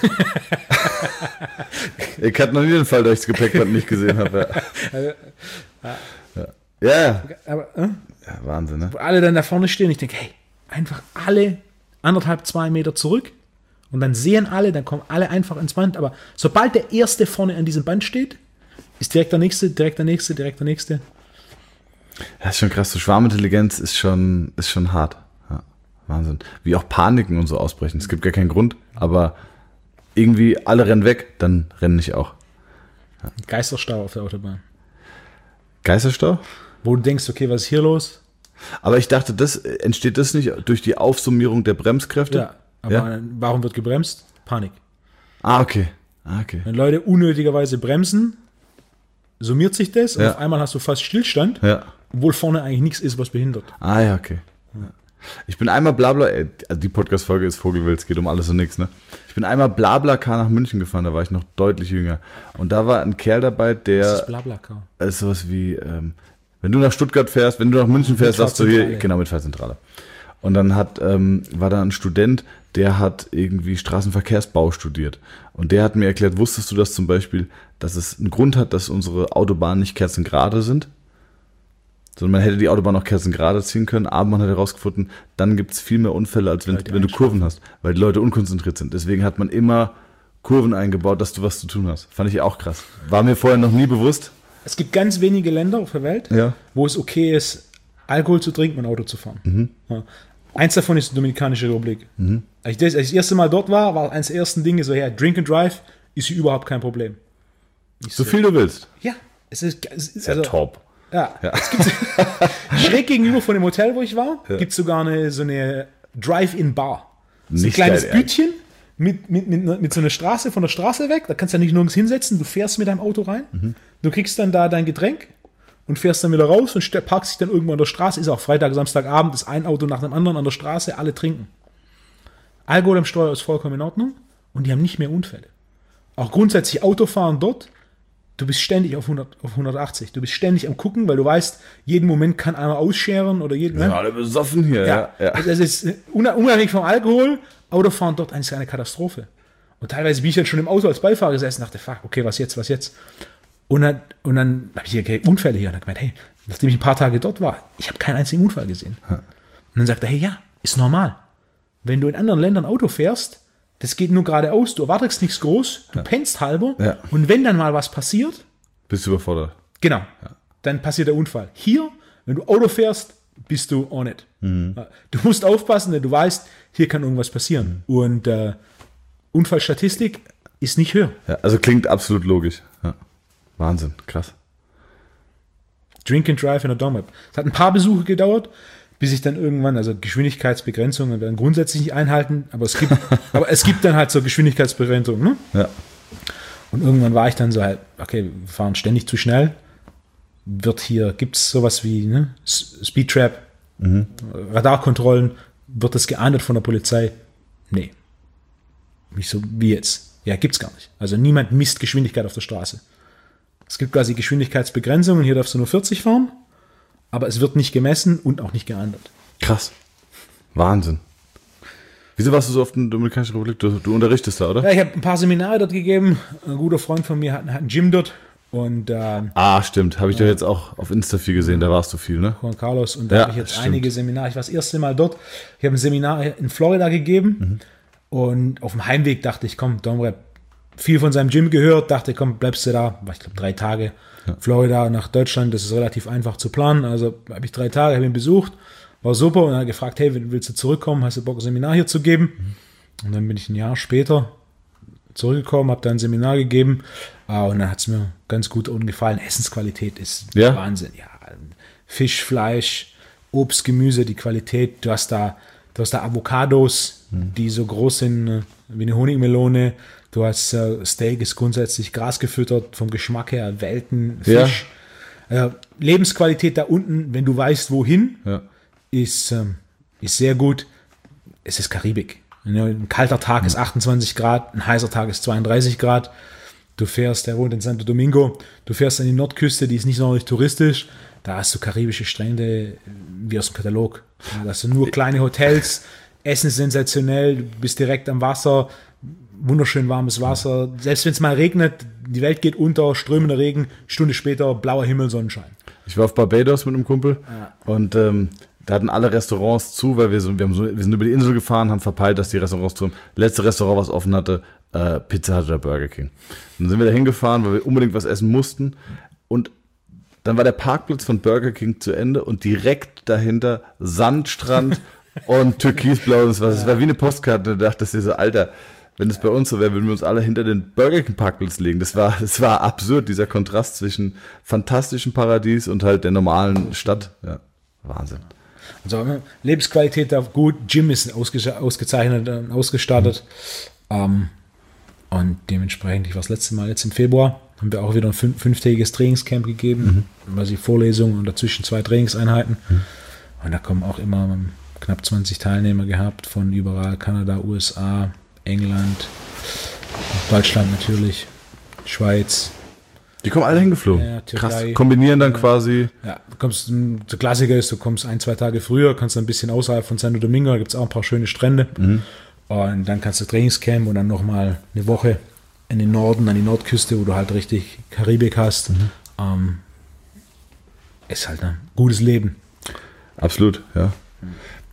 Speaker 2: Ich hatte noch nie den Fall, dass ich das Gepäckband nicht gesehen habe. Ja, ja. ja. ja.
Speaker 1: Aber äh,
Speaker 2: ja Wahnsinn, ne?
Speaker 1: wo alle dann da vorne stehen, ich denke, hey, einfach alle anderthalb, zwei Meter zurück und dann sehen alle, dann kommen alle einfach ins Band. Aber sobald der Erste vorne an diesem Band steht, ist direkt der Nächste, direkt der Nächste, direkt der Nächste.
Speaker 2: Ja, ist schon krass. So Schwarmintelligenz ist schon, ist schon hart. Ja, Wahnsinn. Wie auch Paniken und so ausbrechen. Es gibt gar keinen Grund, aber irgendwie alle rennen weg, dann renne ich auch.
Speaker 1: Geisterstau auf der Autobahn.
Speaker 2: Geisterstau?
Speaker 1: Wo du denkst, okay, was ist hier los?
Speaker 2: Aber ich dachte, das entsteht das nicht durch die Aufsummierung der Bremskräfte?
Speaker 1: Ja, aber
Speaker 2: Ja?
Speaker 1: warum wird gebremst? Panik.
Speaker 2: Ah, okay. Ah, okay.
Speaker 1: Wenn Leute unnötigerweise bremsen, summiert sich das und
Speaker 2: Ja.
Speaker 1: auf einmal hast du fast Stillstand,
Speaker 2: Ja.
Speaker 1: obwohl vorne eigentlich nichts ist, was behindert.
Speaker 2: Ah, ja, okay. Ja. Ich bin einmal Blabla, äh, also die Podcast-Folge ist Vogelwild, es geht um alles und nichts, ne? Ich bin einmal Blablacar nach München gefahren, da war ich noch deutlich jünger. Und da war ein Kerl dabei,
Speaker 1: Das
Speaker 2: der
Speaker 1: ist Blablacar.
Speaker 2: ist sowas wie, ähm, wenn du nach Stuttgart fährst, wenn du nach München fährst, sagst du hier,
Speaker 1: Mitfahrzentrale.
Speaker 2: genau, Mitfahrzentrale. Und dann hat, ähm, war da ein Student, der hat irgendwie Straßenverkehrsbau studiert. Und der hat mir erklärt, wusstest du das zum Beispiel, dass es einen Grund hat, dass unsere Autobahnen nicht kerzengerade sind? Sondern man hätte die Autobahn auch kerzengerade ziehen können, aber man hat herausgefunden, dann gibt es viel mehr Unfälle, als wenn,
Speaker 1: Weil die
Speaker 2: wenn du Kurven hast, weil die Leute unkonzentriert sind. Deswegen hat man immer Kurven eingebaut, dass du was zu tun hast. Fand ich auch krass. War mir vorher noch nie bewusst.
Speaker 1: Es gibt ganz wenige Länder auf der Welt,
Speaker 2: Ja.
Speaker 1: wo es okay ist, Alkohol zu trinken und Auto zu fahren.
Speaker 2: Mhm.
Speaker 1: Ja. Eins davon ist die Dominikanische Republik. Als, ich das, als ich das erste Mal dort war, war eines der ersten Dinge so, ja, Drink and Drive ist hier überhaupt kein Problem. Ich
Speaker 2: So viel du willst.
Speaker 1: Ja, es ist, es ist
Speaker 2: Ja,
Speaker 1: also,
Speaker 2: top.
Speaker 1: Ja, es gibt schräg gegenüber von dem Hotel, wo ich war, gibt es sogar eine, so eine Drive-In-Bar. So ein
Speaker 2: Nicht
Speaker 1: kleines
Speaker 2: geil, ey.
Speaker 1: Bütchen mit, mit, mit, mit so einer Straße, von der Straße weg. Da kannst du ja nicht nirgends hinsetzen, du fährst mit deinem Auto rein, du kriegst dann da dein Getränk und fährst dann wieder raus und ste- parkst dich dann irgendwo an der Straße. Ist auch Freitag, Samstagabend, ist ein Auto nach dem anderen an der Straße, alle trinken. Alkohol am Steuer ist vollkommen in Ordnung und die haben nicht mehr Unfälle. Auch grundsätzlich Autofahren dort, du bist ständig auf, hundert, auf hundertachtzig. Du bist ständig am Gucken, weil du weißt, jeden Moment kann einer ausscheren oder jeden.
Speaker 2: Wir sind alle besoffen hier. Ja. Ja.
Speaker 1: Also es ist una- unabhängig vom Alkohol, Autofahren dort eigentlich eine Katastrophe. Und teilweise bin ich dann schon im Auto als Beifahrer gesessen und dachte, fuck, okay, was jetzt, was jetzt? Und dann, und dann habe ich hier okay, Unfälle hier und dann gemeint, hey, nachdem ich ein paar Tage dort war, ich habe keinen einzigen Unfall gesehen. Und dann sagt er, hey, ja, ist normal. Wenn du in anderen Ländern Auto fährst, das geht nur geradeaus, du erwartest nichts groß, du pennst halber
Speaker 2: Ja.
Speaker 1: und wenn dann mal was passiert,
Speaker 2: Bist du überfordert?
Speaker 1: genau, dann passiert der Unfall. Hier, wenn du Auto fährst, bist du on it. Ja, du musst aufpassen, denn du weißt, hier kann irgendwas passieren. Und äh, Unfallstatistik ist nicht höher.
Speaker 2: Ja, also klingt absolut logisch. Ja. Wahnsinn, krass.
Speaker 1: Drink and Drive in der Dom-App. Es hat ein paar Besuche gedauert, bis ich dann irgendwann, also Geschwindigkeitsbegrenzungen werden grundsätzlich nicht einhalten, aber es gibt, aber es gibt dann halt so Geschwindigkeitsbegrenzungen. Ne?
Speaker 2: Ja.
Speaker 1: Und irgendwann war ich dann so halt, okay, wir fahren ständig zu schnell. Wird hier, gibt es sowas wie ne? S- Speedtrap, Radarkontrollen, wird das geahndet von der Polizei? Nee. Nicht so wie jetzt. Ja, gibt's gar nicht. Also niemand misst Geschwindigkeit auf der Straße. Es gibt quasi Geschwindigkeitsbegrenzungen, hier darfst du nur vierzig fahren, aber es wird nicht gemessen und auch nicht geahndet.
Speaker 2: Krass. Wahnsinn. Wieso warst du so oft in der Dominikanischen Republik? Du, du unterrichtest da, oder?
Speaker 1: Ja, ich habe ein paar Seminare dort gegeben. Ein guter Freund von mir hat, hat ein Gym dort. Und, ähm,
Speaker 2: ah, stimmt. Habe ich ja. doch jetzt auch auf Insta viel gesehen. Da warst du viel, ne?
Speaker 1: Juan Carlos. Und da
Speaker 2: ja,
Speaker 1: habe ich jetzt
Speaker 2: stimmt.
Speaker 1: einige Seminare. Ich war das erste Mal dort. Ich habe ein Seminar in Florida gegeben. Mhm. Und auf dem Heimweg dachte ich, komm, Domrep, viel von seinem Gym gehört. Dachte, komm, bleibst du da. War ich glaube drei Tage. Ja. Florida nach Deutschland, das ist relativ einfach zu planen. Also habe ich drei Tage, habe ihn besucht. War super. Und dann hat er gefragt, hey, willst du zurückkommen? Hast du Bock, ein Seminar hier zu geben? Mhm. Und dann bin ich ein Jahr später zurückgekommen, habe da ein Seminar gegeben. Und dann hat es mir ganz gut gefallen. Essensqualität ist
Speaker 2: ja.
Speaker 1: Wahnsinn. Ja, Fisch, Fleisch, Obst, Gemüse, die Qualität. Du hast da, du hast da Avocados, mhm. die so groß sind wie eine Honigmelone. Du hast äh, Steak, ist grundsätzlich grasgefüttert, vom Geschmack her, Welten, Fisch. Ja. Äh, Lebensqualität da unten, wenn du weißt, wohin, ja. ist, ähm, ist sehr gut. Es ist Karibik. Ein kalter Tag mhm. ist achtundzwanzig Grad, ein heißer Tag ist zweiunddreißig Grad. Du fährst, der wohnt in Santo Domingo, du fährst an die Nordküste, die ist nicht sonderlich touristisch. Da hast du karibische Strände wie aus dem Katalog. Da hast du nur kleine Hotels, Essen ist sensationell, du bist direkt am Wasser, wunderschön warmes Wasser. Selbst wenn es mal regnet, die Welt geht unter, strömender Regen, Stunde später blauer Himmel, Sonnenschein.
Speaker 2: Ich war auf Barbados mit einem Kumpel ja. und ähm, da hatten alle Restaurants zu, weil wir, so, wir, haben so, wir sind über die Insel gefahren, haben verpeilt, dass die Restaurants zu haben. Letzte Restaurant, was offen hatte, äh, Pizza Hut oder Burger King. Dann sind wir da hingefahren, weil wir unbedingt was essen mussten. Und dann war der Parkplatz von Burger King zu Ende und direkt dahinter Sandstrand und türkisblau. Das war, das war wie eine Postkarte. Und da dachte ich so, Alter, wenn das bei uns so wäre, würden wir uns alle hinter den Burger King Parkplatz legen. Das war, das war absurd, dieser Kontrast zwischen fantastischem Paradies und halt der normalen Stadt. Ja, Wahnsinn.
Speaker 1: Also Lebensqualität da gut, Gym ist ausge ausgezeichnet und ausgestattet. Mhm. Ähm, und dementsprechend, ich war das letzte Mal jetzt im Februar, haben wir auch wieder ein fünf, fünftägiges Trainingscamp gegeben, mhm. also Vorlesungen und dazwischen zwei Trainingseinheiten. Mhm. Und da kommen auch immer knapp zwanzig Teilnehmer gehabt von überall, Kanada, U S A, England, Deutschland natürlich, Schweiz.
Speaker 2: Die kommen alle hingeflogen.
Speaker 1: Ja, Türkei,
Speaker 2: krass. Kombinieren dann ja, quasi.
Speaker 1: Ja, du kommst, der Klassiker ist, du kommst ein, zwei Tage früher, kannst dann ein bisschen außerhalb von Santo Domingo, da gibt es auch ein paar schöne Strände. Mhm. Und dann kannst du Trainingscamp und dann nochmal eine Woche in den Norden, an die Nordküste, wo du halt richtig Karibik hast. Mhm. Ähm, ist halt ein gutes Leben.
Speaker 2: Absolut, ja. Mhm.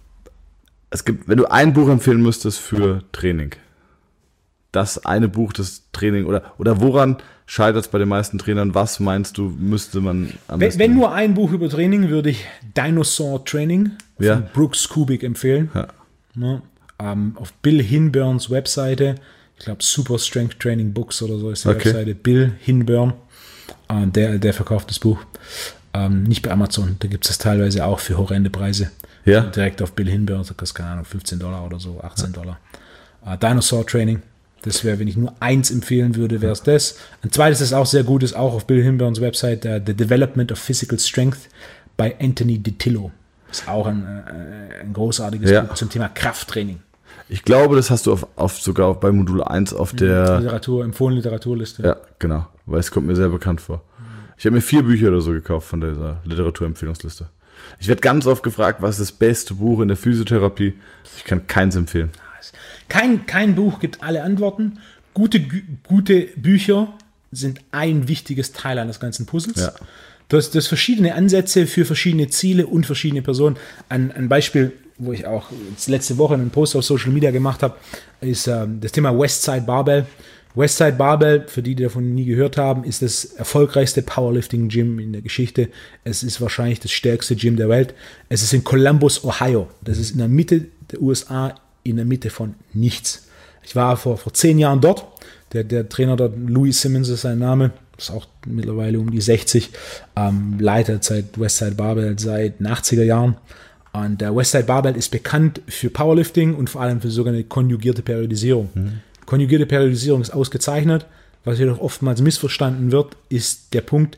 Speaker 2: Es gibt, wenn du ein Buch empfehlen müsstest für Training, das eine Buch, das Training, oder, oder woran scheitert es bei den meisten Trainern? Was meinst du, müsste man am
Speaker 1: wenn,
Speaker 2: besten?
Speaker 1: Wenn nur ein Buch über Training, würde ich Dinosaur Training von
Speaker 2: ja.
Speaker 1: Brooks Kubik empfehlen.
Speaker 2: Ja.
Speaker 1: Ja, ähm, auf Bill Hinburns Webseite, ich glaube Super Strength Training Books oder so ist die okay. Webseite, Bill Hinburn, äh, der, der verkauft das Buch. Ähm, nicht bei Amazon, da gibt es das teilweise auch für horrende Preise.
Speaker 2: Ja.
Speaker 1: Direkt auf Bill Hinburn, das kostet, keine Ahnung, fünfzehn Dollar oder so, achtzehn ja. Dollar. Äh, Dinosaur Training. Das wäre, wenn ich nur eins empfehlen würde, wäre es das. Ein zweites, das auch sehr gut ist, auch auf Bill Hinburns Website, uh, The Development of Physical Strength bei Anthony DiTillo. Das ist auch ein, äh, ein großartiges
Speaker 2: ja.
Speaker 1: Buch zum Thema Krafttraining.
Speaker 2: Ich glaube, das hast du auf, auf sogar auf, bei Modul eins auf der
Speaker 1: Literatur, empfohlene Literaturliste.
Speaker 2: Ja, genau, weil es kommt mir sehr bekannt vor. Ich habe mir vier Bücher oder so gekauft von dieser Literaturempfehlungsliste. Ich werde ganz oft gefragt, was ist das beste Buch in der Physiotherapie? Ich kann keins empfehlen.
Speaker 1: Kein, kein Buch gibt alle Antworten. Gute, gute Bücher sind ein wichtiges Teil eines ganzen Puzzles.
Speaker 2: Ja.
Speaker 1: Du hast, du hast verschiedene Ansätze für verschiedene Ziele und verschiedene Personen. Ein, ein Beispiel, wo ich auch letzte Woche einen Post auf Social Media gemacht habe, ist ähm, das Thema Westside Barbell. Westside Barbell, für die, die davon nie gehört haben, ist das erfolgreichste Powerlifting-Gym in der Geschichte. Es ist wahrscheinlich das stärkste Gym der Welt. Es ist in Columbus, Ohio. Das ist in der Mitte der U S A, in der Mitte von nichts. Ich war vor, vor zehn Jahren dort. Der, der Trainer dort, Louis Simmons ist sein Name, ist auch mittlerweile um die sechzig, ähm, leitet seit Westside Barbell seit den achtziger Jahren. Und der Westside Barbell ist bekannt für Powerlifting und vor allem für sogenannte konjugierte Periodisierung. Mhm. Konjugierte Periodisierung ist ausgezeichnet. Was jedoch oftmals missverstanden wird, ist der Punkt,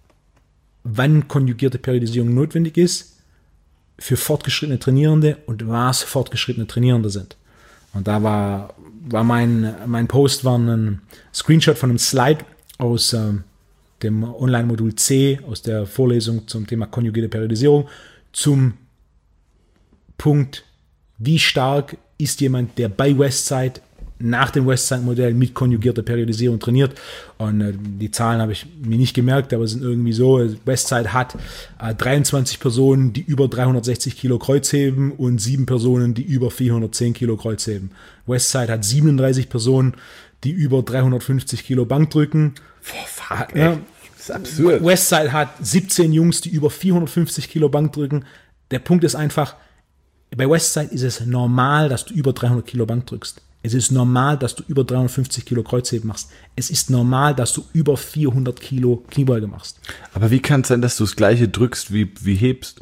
Speaker 1: wann konjugierte Periodisierung notwendig ist für fortgeschrittene Trainierende und was fortgeschrittene Trainierende sind. Und da war, war mein, mein Post war ein Screenshot von einem Slide aus äh, dem Online-Modul C, aus der Vorlesung zum Thema konjugierte Periodisierung, zum Punkt wie stark ist jemand, der bei Westside nach dem Westside-Modell mit konjugierter Periodisierung trainiert. Und äh, die Zahlen habe ich mir nicht gemerkt, aber sind irgendwie so. Westside hat äh, dreiundzwanzig Personen, die über dreihundertsechzig Kilo Kreuzheben und sieben Personen, die über vierhundertzehn Kilo Kreuzheben. Westside hat siebenunddreißig Personen, die über dreihundertfünfzig Kilo Bank drücken.
Speaker 2: Boah, fuck,
Speaker 1: Ja.
Speaker 2: ey. Das ist absurd.
Speaker 1: Westside hat siebzehn Jungs, die über vierhundertfünfzig Kilo Bank drücken. Der Punkt ist einfach, bei Westside ist es normal, dass du über dreihundert Kilo Bank drückst. Es ist normal, dass du über dreihundertfünfzig Kilo Kreuzheben machst. Es ist normal, dass du über vierhundert Kilo Kniebeuge machst.
Speaker 2: Aber wie kann es sein, dass du das gleiche drückst wie, wie hebst?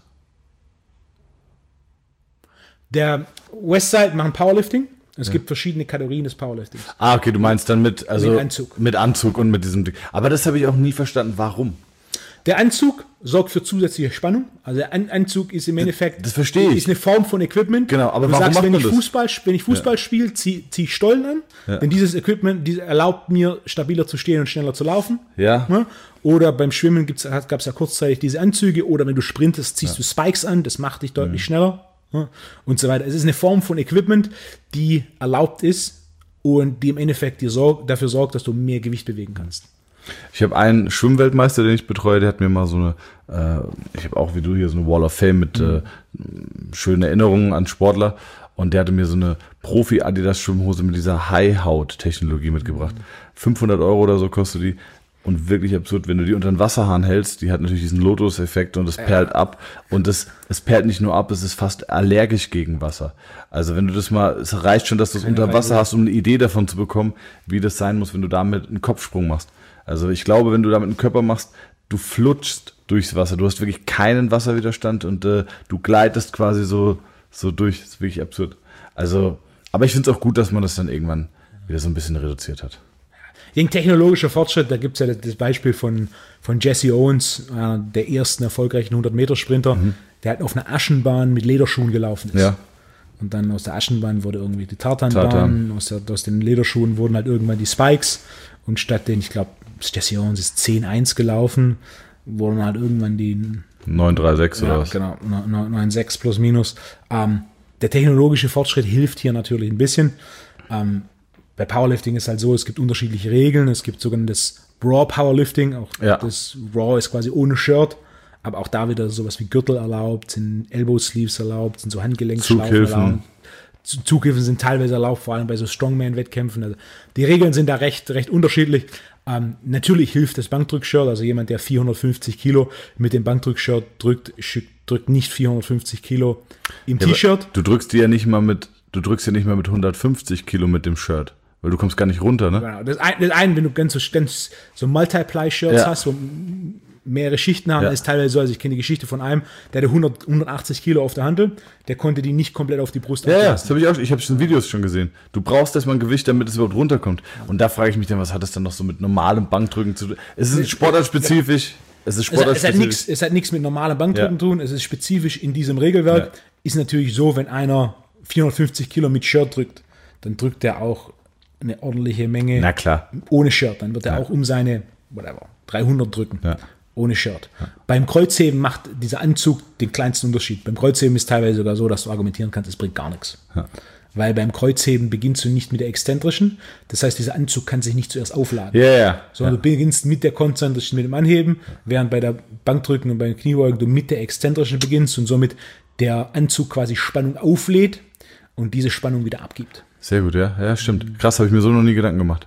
Speaker 1: Der Westside machen Powerlifting. Es ja. gibt verschiedene Kategorien des Powerliftings.
Speaker 2: Ah, okay, du meinst dann mit, also
Speaker 1: mit Anzug.
Speaker 2: Mit Anzug und mit diesem Ding. Aber das habe ich auch nie verstanden. Warum?
Speaker 1: Der Anzug sorgt für zusätzliche Spannung. Also der An- Anzug ist im Endeffekt
Speaker 2: das verstehe ich.
Speaker 1: Ist eine Form von Equipment.
Speaker 2: Genau, aber
Speaker 1: du
Speaker 2: warum
Speaker 1: sagst,
Speaker 2: macht
Speaker 1: wenn
Speaker 2: man
Speaker 1: ich
Speaker 2: das?
Speaker 1: Fußball, wenn ich Fußball ja. spiele, ziehe zieh ich Stollen an. Ja. Denn dieses Equipment die erlaubt mir, stabiler zu stehen und schneller zu laufen.
Speaker 2: Ja.
Speaker 1: Ja? Oder beim Schwimmen gab es ja kurzzeitig diese Anzüge. Oder wenn du sprintest, ziehst ja. du Spikes an. Das macht dich deutlich mhm. schneller. Ja? Und so weiter. Es ist eine Form von Equipment, die erlaubt ist und die im Endeffekt dir sorg- dafür sorgt, dass du mehr Gewicht bewegen kannst.
Speaker 2: Ich habe einen Schwimmweltmeister, den ich betreue, der hat mir mal so eine, äh, ich habe auch wie du hier so eine Wall of Fame mit mhm. äh, schönen Erinnerungen an Sportler und der hatte mir so eine Profi-Adidas-Schwimmhose mit dieser High-Haut-Technologie mitgebracht. Mhm. fünfhundert Euro oder so kostet die und wirklich absurd, wenn du die unter den Wasserhahn hältst, die hat natürlich diesen Lotus-Effekt und es ja. perlt ab und es, es perlt nicht nur ab, es ist fast allergisch gegen Wasser. Also wenn du das mal, es reicht schon, dass du es unter Wasser hast, um eine Idee davon zu bekommen, wie das sein muss, wenn du damit einen Kopfsprung machst. Also ich glaube, wenn du damit einen Körper machst, du flutschst durchs Wasser. Du hast wirklich keinen Wasserwiderstand und äh, du gleitest quasi so, so durch. Das ist wirklich absurd. Also, aber ich finde es auch gut, dass man das dann irgendwann wieder so ein bisschen reduziert hat.
Speaker 1: Gegen technologischer Fortschritt, da gibt es ja das Beispiel von, von Jesse Owens, einer der ersten erfolgreichen hundert-Meter-Sprinter, mhm. der halt auf einer Aschenbahn mit Lederschuhen gelaufen ist.
Speaker 2: Ja.
Speaker 1: Und dann aus der Aschenbahn wurde irgendwie die Tartanbahn,
Speaker 2: Tartan.
Speaker 1: aus, der, aus den Lederschuhen wurden halt irgendwann die Spikes und statt den, ich glaube, Jesse Owens ist zehn eins gelaufen, wurden halt irgendwann die
Speaker 2: neun drei sechs
Speaker 1: ja,
Speaker 2: oder was?
Speaker 1: Genau, neun sechs plus minus. Ähm, der technologische Fortschritt hilft hier natürlich ein bisschen. Ähm, bei Powerlifting ist halt so, es gibt unterschiedliche Regeln. Es gibt sogenanntes Raw Powerlifting. Auch
Speaker 2: ja.
Speaker 1: das Raw ist quasi ohne Shirt. Aber auch da wieder sowas wie Gürtel erlaubt, sind Elbow Sleeves erlaubt, sind so Handgelenksschlaufen erlaubt. Zughilfen sind teilweise erlaubt, vor allem bei so Strongman-Wettkämpfen. Also die Regeln sind da recht, recht unterschiedlich. Ähm, natürlich hilft das Bankdrückshirt, also jemand, der vierhundertfünfzig Kilo mit dem Bankdrückshirt drückt, drückt nicht vierhundertfünfzig Kilo im
Speaker 2: ja,
Speaker 1: T-Shirt.
Speaker 2: Du drückst die ja nicht mal mit, du drückst ja nicht mal mit hundertfünfzig Kilo mit dem Shirt, weil du kommst gar nicht runter, ne?
Speaker 1: Genau. Das eine, das eine wenn du ganz so, ganz so Multiply-Shirts
Speaker 2: ja.
Speaker 1: hast, wo mehrere Schichten haben, ja. ist teilweise so, also ich kenne die Geschichte von einem, der hatte hundert, hundertachtzig Kilo auf der Hantel, der konnte die nicht komplett auf die Brust
Speaker 2: Ja, ja, das habe ich auch, ich habe schon Videos schon gesehen. Du brauchst erstmal ein Gewicht, damit es überhaupt runterkommt. Und da frage ich mich dann, was hat das dann noch so mit normalem Bankdrücken zu tun? Es ist sportartspezifisch. Es ist sportartspezifisch.
Speaker 1: Es hat nichts mit normalem Bankdrücken zu ja. tun, es ist spezifisch in diesem Regelwerk. Ja. Ist natürlich so, wenn einer vierhundertfünfzig Kilo mit Shirt drückt, dann drückt er auch eine ordentliche Menge
Speaker 2: Na klar.
Speaker 1: ohne Shirt. Dann wird er
Speaker 2: ja.
Speaker 1: auch um seine, whatever, dreihundert drücken.
Speaker 2: Ja.
Speaker 1: Ohne Shirt. Ja. Beim Kreuzheben macht dieser Anzug den kleinsten Unterschied. Beim Kreuzheben ist teilweise sogar so, dass du argumentieren kannst, es bringt gar nichts.
Speaker 2: Ja.
Speaker 1: Weil beim Kreuzheben beginnst du nicht mit der exzentrischen. Das heißt, dieser Anzug kann sich nicht zuerst aufladen.
Speaker 2: Ja, ja.
Speaker 1: Sondern
Speaker 2: ja.
Speaker 1: du beginnst mit der konzentrischen, mit dem Anheben, während bei der Bankdrücken und beim Kniebeugen du mit der exzentrischen beginnst und somit der Anzug quasi Spannung auflädt und diese Spannung wieder abgibt.
Speaker 2: Sehr gut, ja. Ja, stimmt. Krass, habe ich mir so noch nie Gedanken gemacht.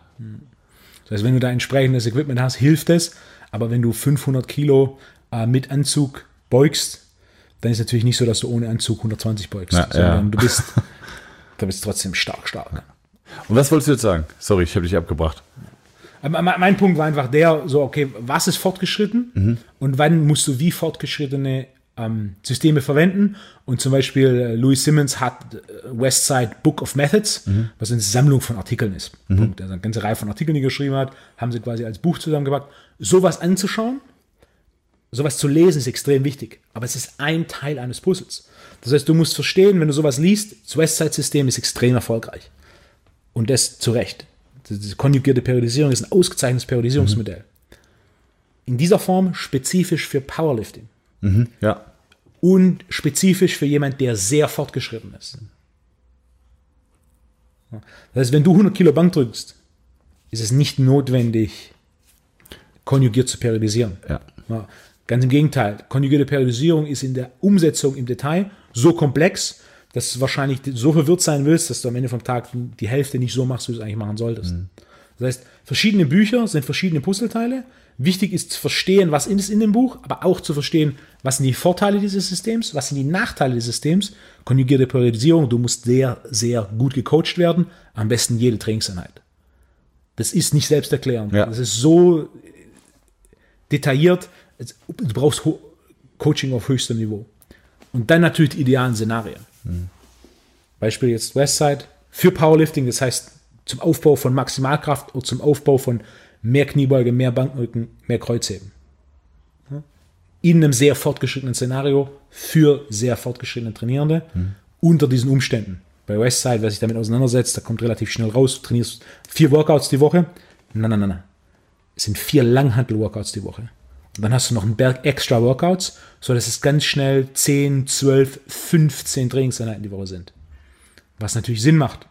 Speaker 1: Das heißt, wenn du da entsprechendes Equipment hast, hilft es. Aber wenn du fünfhundert Kilo äh, mit Anzug beugst, dann ist es natürlich nicht so, dass du ohne Anzug hundertzwanzig beugst,
Speaker 2: ja,
Speaker 1: sondern
Speaker 2: ja.
Speaker 1: du bist, du bist trotzdem stark, stark.
Speaker 2: Und was wolltest du jetzt sagen? Sorry, ich habe dich abgebracht.
Speaker 1: Aber mein Punkt war einfach der, so okay, was ist fortgeschritten mhm. und wann musst du wie fortgeschrittene ähm, Systeme verwenden? Und zum Beispiel äh, Louis Simmons hat äh, Westside Book of Methods, mhm. was eine Sammlung von Artikeln ist. Mhm. Punkt. Also eine ganze Reihe von Artikeln, die er geschrieben hat, haben sie quasi als Buch zusammengepackt. Sowas anzuschauen, sowas zu lesen, ist extrem wichtig. Aber es ist ein Teil eines Puzzles. Das heißt, du musst verstehen, wenn du sowas liest, das Westside-System ist extrem erfolgreich. Und das zu Recht. Die konjugierte Periodisierung ist ein ausgezeichnetes Periodisierungsmodell. Mhm. In dieser Form spezifisch für Powerlifting.
Speaker 2: Mhm, ja.
Speaker 1: Und spezifisch für jemand, der sehr fortgeschritten ist. Das heißt, wenn du hundert Kilo Bank drückst, ist es nicht notwendig, konjugiert zu periodisieren.
Speaker 2: Ja.
Speaker 1: Ja, ganz im Gegenteil. Konjugierte Periodisierung ist in der Umsetzung im Detail so komplex, dass du wahrscheinlich so verwirrt sein willst, dass du am Ende vom Tag die Hälfte nicht so machst, wie du es eigentlich machen solltest. Mhm. Das heißt, verschiedene Bücher sind verschiedene Puzzleteile. Wichtig ist zu verstehen, was ist in dem Buch, aber auch zu verstehen, was sind die Vorteile dieses Systems, was sind die Nachteile des Systems. Konjugierte Periodisierung, du musst sehr, sehr gut gecoacht werden, am besten jede Trainingseinheit. Das ist nicht selbsterklärend. Ja. Das ist so detailliert, du brauchst Coaching auf höchstem Niveau. Und dann natürlich die idealen Szenarien. Mhm. Beispiel jetzt Westside für Powerlifting, das heißt zum Aufbau von Maximalkraft oder zum Aufbau von mehr Kniebeuge, mehr Bankdrücken, mehr Kreuzheben. In einem sehr fortgeschrittenen Szenario für sehr fortgeschrittene Trainierende mhm. unter diesen Umständen. Bei Westside, wer sich damit auseinandersetzt, da kommt relativ schnell raus, du trainierst vier Workouts die Woche. Nein, nein, nein, nein. Es sind vier Langhantel-Workouts die Woche. Und dann hast du noch einen Berg extra Workouts, sodass es ganz schnell zehn, zwölf, fünfzehn Trainingseinheiten die Woche sind. Was natürlich Sinn macht.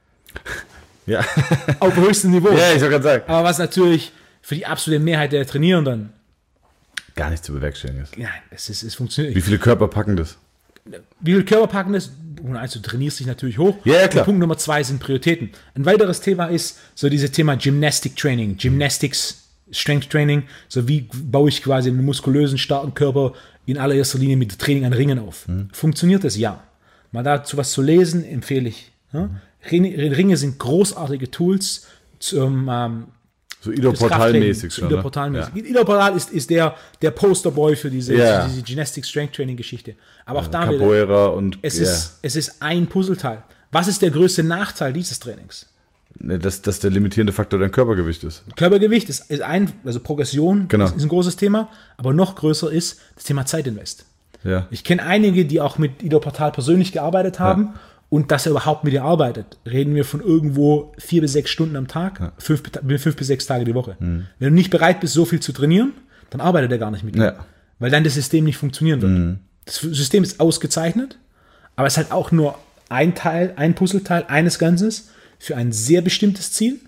Speaker 2: Ja.
Speaker 1: Auf höchstem Niveau.
Speaker 2: Ja, ich soll gerade sagen.
Speaker 1: Aber was natürlich für die absolute Mehrheit der Trainierenden
Speaker 2: gar nicht zu bewerkstelligen ist.
Speaker 1: Nein, es, ist, es funktioniert.
Speaker 2: Wie viele Körper packen das?
Speaker 1: Wie viele Körper packen das? Punkt eins, du trainierst dich natürlich hoch.
Speaker 2: Ja, ja, klar.
Speaker 1: Und Punkt Nummer zwei sind Prioritäten. Ein weiteres Thema ist so dieses Thema Gymnastic Training, Gymnastics Strength Training. So wie baue ich quasi einen muskulösen, starken Körper in allererster Linie mit Training an Ringen auf. Hm. Funktioniert das? Ja. Mal dazu was zu lesen, empfehle ich. Ja? Hm. Ringe sind großartige Tools zum ähm,
Speaker 2: so Ido-Portal-mäßig schon.
Speaker 1: Ido-Portal-mäßig. Ja. Ido-Portal ist, ist der, der Posterboy für diese, ja. diese Gymnastic Strength Training Geschichte. Aber auch da
Speaker 2: Capoeira und
Speaker 1: es,
Speaker 2: ja.
Speaker 1: ist, es ist ein Puzzleteil. Was ist der größte Nachteil dieses Trainings?
Speaker 2: Dass, dass der limitierende Faktor dein Körpergewicht ist.
Speaker 1: Körpergewicht ist, ist ein, also Progression
Speaker 2: genau.
Speaker 1: ist, ist ein großes Thema, aber noch größer ist das Thema Zeitinvest.
Speaker 2: Ja.
Speaker 1: Ich kenne einige, die auch mit Ido-Portal persönlich gearbeitet haben. Ja. Und dass er überhaupt mit dir arbeitet, reden wir von irgendwo vier bis sechs Stunden am Tag, ja. fünf, fünf bis sechs Tage die Woche. Mhm. Wenn du nicht bereit bist, so viel zu trainieren, dann arbeitet er gar nicht mit dir. Ja. Weil dann das System nicht funktionieren wird. Mhm. Das System ist ausgezeichnet, aber es ist halt auch nur ein Teil, ein Puzzleteil eines Ganzes für ein sehr bestimmtes Ziel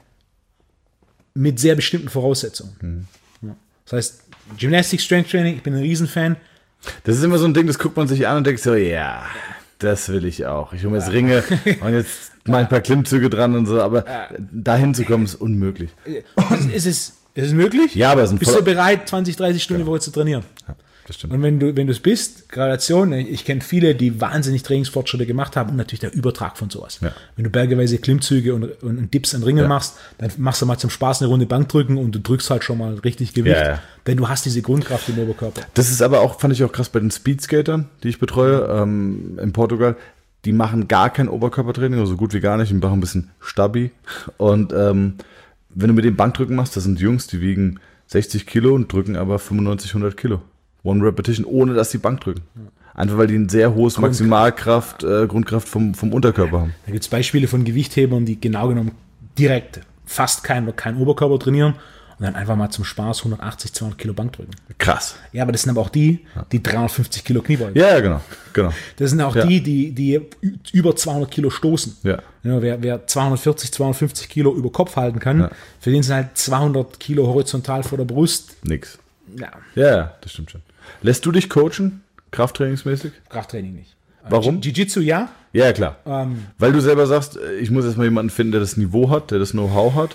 Speaker 1: mit sehr bestimmten Voraussetzungen. Mhm. Ja. Das heißt, Gymnastic Strength Training, ich bin ein Riesenfan.
Speaker 2: Das ist immer so ein Ding, das guckt man sich an und denkt so, ja... Das will ich auch. Ich hole mir jetzt Ringe und jetzt mal ein paar Klimmzüge dran und so, aber dahin zu kommen ist unmöglich.
Speaker 1: Ist es, ist es möglich?
Speaker 2: Ja, aber es ist ein
Speaker 1: Bist du bereit, zwanzig, dreißig Stunden die Woche zu trainieren?
Speaker 2: Ja, das stimmt.
Speaker 1: Und wenn du wenn du es bist, Gradation, ich kenne viele, die wahnsinnig Trainingsfortschritte gemacht haben und natürlich der Übertrag von sowas. Ja. Wenn du bergeweise Klimmzüge und, und, und Dips an Ringen ja. machst, dann machst du mal zum Spaß eine Runde Bankdrücken und du drückst halt schon mal richtig Gewicht, ja, ja. denn du hast diese Grundkraft im Oberkörper.
Speaker 2: Das ist aber auch, fand ich auch krass bei den Speedskatern, die ich betreue ähm, in Portugal. Die machen gar kein Oberkörpertraining, also so gut wie gar nicht, die machen ein bisschen Stabi. Und ähm, wenn du mit dem Bankdrücken machst, das sind Jungs, die wiegen sechzig Kilo und drücken aber fünfundneunzig, hundert Kilo. One Repetition, ohne dass sie Bank drücken. Einfach weil die ein sehr hohes Maximalkraft, äh, Grundkraft vom, vom Unterkörper haben.
Speaker 1: Da gibt es Beispiele von Gewichthebern, die genau genommen direkt fast kein oder kein Oberkörper trainieren und dann einfach mal zum Spaß hundertachtzig, zweihundert Kilo Bank drücken.
Speaker 2: Krass.
Speaker 1: Ja, aber das sind aber auch die, die dreihundertfünfzig Kilo Kniebeugen.
Speaker 2: Ja, ja, genau. genau.
Speaker 1: Das sind auch ja. die, die, die über zweihundert Kilo stoßen.
Speaker 2: Ja.
Speaker 1: Ja, wer, wer zweihundertvierzig, zweihundertfünfzig Kilo über Kopf halten kann, ja. für den sind halt zweihundert Kilo horizontal vor der Brust.
Speaker 2: Nix.
Speaker 1: Ja.
Speaker 2: Ja, das stimmt schon. Lässt du dich coachen, krafttrainingsmäßig?
Speaker 1: Krafttraining nicht.
Speaker 2: Warum?
Speaker 1: Jiu-Jitsu ja.
Speaker 2: Ja, klar.
Speaker 1: Ähm,
Speaker 2: Weil du selber sagst, ich muss erstmal jemanden finden, der das Niveau hat, der das Know-how hat.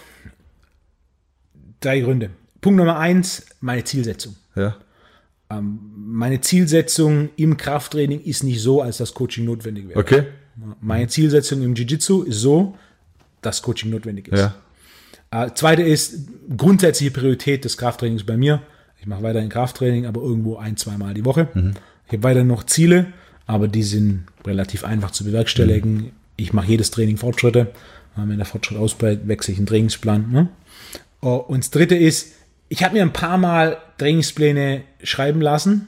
Speaker 1: Drei Gründe. Punkt Nummer eins, meine Zielsetzung.
Speaker 2: Ja.
Speaker 1: Ähm, meine Zielsetzung im Krafttraining ist nicht so, als das Coaching notwendig wäre.
Speaker 2: Okay.
Speaker 1: Meine Zielsetzung im Jiu-Jitsu ist so, dass Coaching notwendig ist.
Speaker 2: Ja.
Speaker 1: Äh, zweite ist grundsätzliche Priorität des Krafttrainings bei mir. Ich mache weiterhin Krafttraining, aber irgendwo ein-, zweimal die Woche. Mhm. Ich habe weiterhin noch Ziele, aber die sind relativ einfach zu bewerkstelligen. Mhm. Ich mache jedes Training Fortschritte. Wenn der Fortschritt ausbleibt, wechsle ich einen Trainingsplan. Ne? Und das dritte ist, ich habe mir ein paar Mal Trainingspläne schreiben lassen,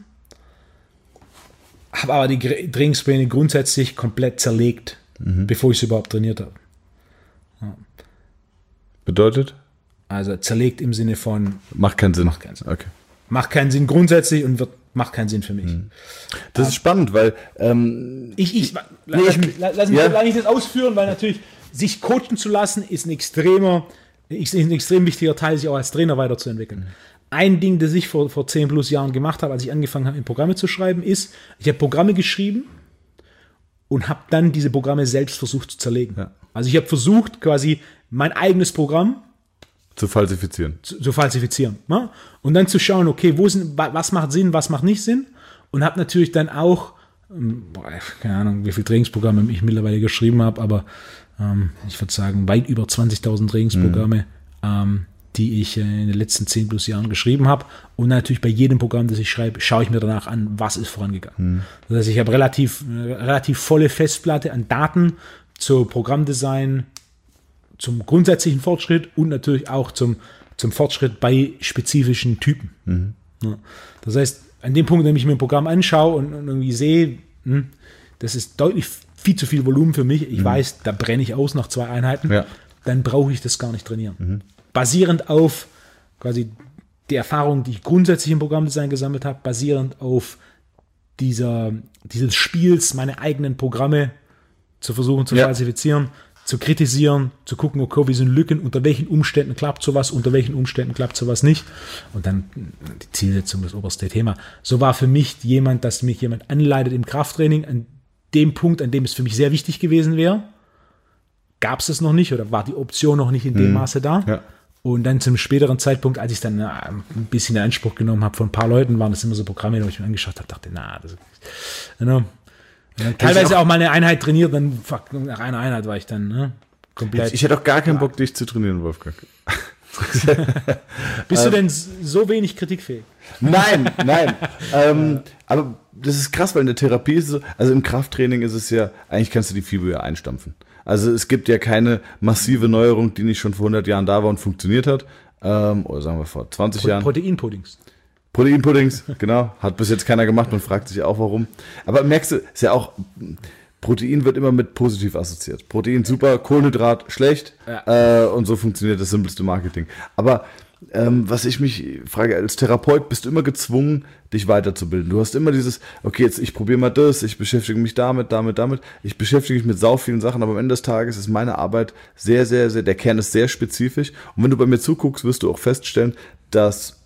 Speaker 1: habe aber die Trainingspläne grundsätzlich komplett zerlegt, mhm. bevor ich sie überhaupt trainiert habe. Ja.
Speaker 2: Bedeutet?
Speaker 1: Also zerlegt im Sinne von...
Speaker 2: Macht keinen Sinn.
Speaker 1: Macht keinen Sinn.
Speaker 2: Okay.
Speaker 1: Macht keinen Sinn grundsätzlich und wird, macht keinen Sinn für mich. Mhm.
Speaker 2: Das ist spannend, weil... Ähm,
Speaker 1: ich, ich, lass, nee, lass, lass, mich, ja. lass mich das ausführen, weil natürlich sich coachen zu lassen, ist ein extremer, ist ein extrem wichtiger Teil, sich auch als Trainer weiterzuentwickeln. Mhm. Ein Ding, das ich vor, vor zehn plus Jahren gemacht habe, als ich angefangen habe, Programme zu schreiben, ist, ich habe Programme geschrieben und habe dann diese Programme selbst versucht zu zerlegen. Ja. Also ich habe versucht, quasi mein eigenes Programm
Speaker 2: zu falsifizieren.
Speaker 1: Zu, zu falsifizieren. Ne? Und dann zu schauen, okay, wo sind, was macht Sinn, was macht nicht Sinn. Und habe natürlich dann auch, boah, keine Ahnung, wie viele Trainingsprogramme ich mittlerweile geschrieben habe, aber ähm, ich würde sagen, weit über zwanzigtausend Trainingsprogramme, mhm. ähm, die ich äh, in den letzten zehn plus Jahren geschrieben habe. Und natürlich bei jedem Programm, das ich schreibe, schaue ich mir danach an, was ist vorangegangen. Mhm. Das heißt, ich habe relativ, äh, relativ volle Festplatte an Daten zu Programmdesign, zum grundsätzlichen Fortschritt und natürlich auch zum, zum Fortschritt bei spezifischen Typen. Mhm. Ja. Das heißt, an dem Punkt, wenn ich mir ein Programm anschaue und, und irgendwie sehe, hm, das ist deutlich viel zu viel Volumen für mich, ich mhm. weiß, da brenne ich aus nach zwei Einheiten, ja. dann brauche ich das gar nicht trainieren. Mhm. Basierend auf quasi die Erfahrung, die ich grundsätzlich im Programmdesign gesammelt habe, basierend auf dieser, dieses Spiels, meine eigenen Programme zu versuchen zu ja. falsifizieren, zu kritisieren, zu gucken, okay, wie sind Lücken, unter welchen Umständen klappt sowas, unter welchen Umständen klappt sowas nicht. Und dann die Zielsetzung, das oberste Thema. So war für mich jemand, dass mich jemand anleitet im Krafttraining, an dem Punkt, an dem es für mich sehr wichtig gewesen wäre, gab es das noch nicht oder war die Option noch nicht in dem mhm. Maße da. Ja. Und dann zum späteren Zeitpunkt, als ich dann na, ein bisschen in Anspruch genommen habe von ein paar Leuten, waren das immer so Programme, wo ich mir angeschaut habe, dachte, na, das ist, you know, teilweise auch, auch mal eine Einheit trainiert, dann fuck, nach einer Einheit war ich dann ne, komplett.
Speaker 2: Ich, ich hätte auch gar keinen Bock, dich zu trainieren, Wolfgang.
Speaker 1: Bist du denn so wenig kritikfähig?
Speaker 2: Nein, nein. ähm, aber das ist krass, weil in der Therapie ist es so, also im Krafttraining ist es ja, eigentlich kannst du die Fibo ja einstampfen. Also es gibt ja keine massive Neuerung, die nicht schon vor hundert Jahren da war und funktioniert hat. Ähm, oder sagen wir vor zwanzig Pro- Jahren.
Speaker 1: Proteinpuddings.
Speaker 2: Proteinpuddings, genau. Hat bis jetzt keiner gemacht und fragt sich auch, warum. Aber merkst du, ist ja auch, Protein wird immer mit positiv assoziiert. Protein super, Kohlenhydrat schlecht ja. äh, und so funktioniert das simpelste Marketing. Aber ähm, was ich mich frage, als Therapeut bist du immer gezwungen, dich weiterzubilden. Du hast immer dieses, okay, jetzt ich probiere mal das, ich beschäftige mich damit, damit, damit. Ich beschäftige mich mit sau vielen Sachen, aber am Ende des Tages ist meine Arbeit sehr, sehr, sehr, der Kern ist sehr spezifisch. Und wenn du bei mir zuguckst, wirst du auch feststellen, dass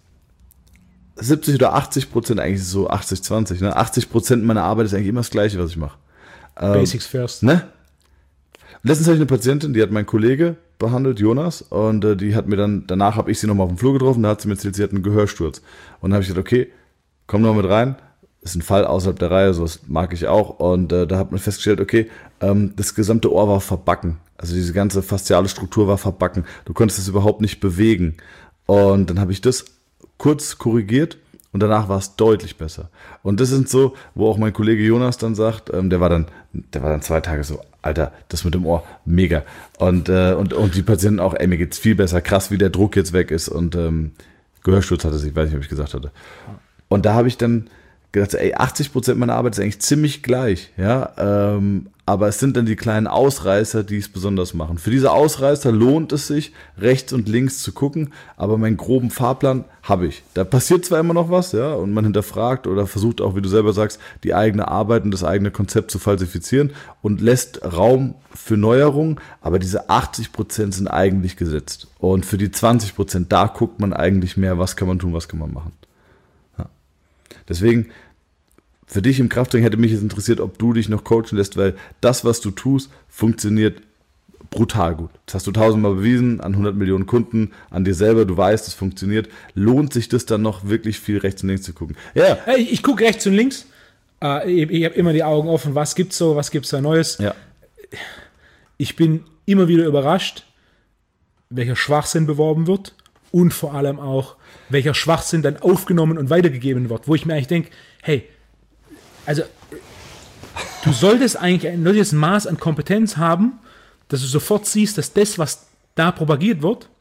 Speaker 2: siebzig oder achtzig Prozent, eigentlich so achtzig zwanzig, ne? achtzig Prozent meiner Arbeit ist eigentlich immer das Gleiche, was ich mache. Ähm,
Speaker 1: Basics first.
Speaker 2: Ne? Letztens hatte ich eine Patientin, die hat mein Kollege behandelt, Jonas, und äh, die hat mir dann, danach habe ich sie nochmal auf dem Flur getroffen, da hat sie mir erzählt, sie hat einen Gehörsturz. Und dann habe ich gesagt, okay, komm noch mit rein, ist ein Fall außerhalb der Reihe, so das mag ich auch. Und äh, da hat man festgestellt, okay, ähm, das gesamte Ohr war verbacken. Also diese ganze fasziale Struktur war verbacken. Du konntest es überhaupt nicht bewegen. Und dann habe ich das kurz korrigiert und danach war es deutlich besser. Und das sind so, wo auch mein Kollege Jonas dann sagt, ähm, der war dann, der war dann zwei Tage so, Alter, das mit dem Ohr, mega. Und, äh, und, und die Patienten auch, ey, mir geht's viel besser, krass, wie der Druck jetzt weg ist. Und ähm, Gehörsturz hatte sie, weiß nicht, ob ich gesagt hatte. Und da habe ich dann gedacht, ey, achtzig Prozent meiner Arbeit ist eigentlich ziemlich gleich, ja, ähm, aber es sind dann die kleinen Ausreißer, die es besonders machen. Für diese Ausreißer lohnt es sich, rechts und links zu gucken, aber meinen groben Fahrplan habe ich. Da passiert zwar immer noch was, ja, und man hinterfragt oder versucht auch, wie du selber sagst, die eigene Arbeit und das eigene Konzept zu falsifizieren und lässt Raum für Neuerungen, aber diese achtzig Prozent sind eigentlich gesetzt. Und für die zwanzig Prozent, da guckt man eigentlich mehr, was kann man tun, was kann man machen. Deswegen, für dich im Krafttraining hätte mich jetzt interessiert, ob du dich noch coachen lässt, weil das, was du tust, funktioniert brutal gut. Das hast du tausendmal bewiesen, an hundert Millionen Kunden, an dir selber, du weißt, es funktioniert. Lohnt sich das dann noch wirklich viel rechts und links zu gucken?
Speaker 1: Ja. Hey, ich gucke rechts und links. Ich, ich habe immer die Augen offen, was gibt's so, was gibt's da Neues.
Speaker 2: Ja.
Speaker 1: Ich bin immer wieder überrascht, welcher Schwachsinn beworben wird. Und vor allem auch, welcher Schwachsinn dann aufgenommen und weitergegeben wird, wo ich mir eigentlich denke, hey, also du solltest eigentlich ein solches Maß an Kompetenz haben, dass du sofort siehst, dass das, was da propagiert wird,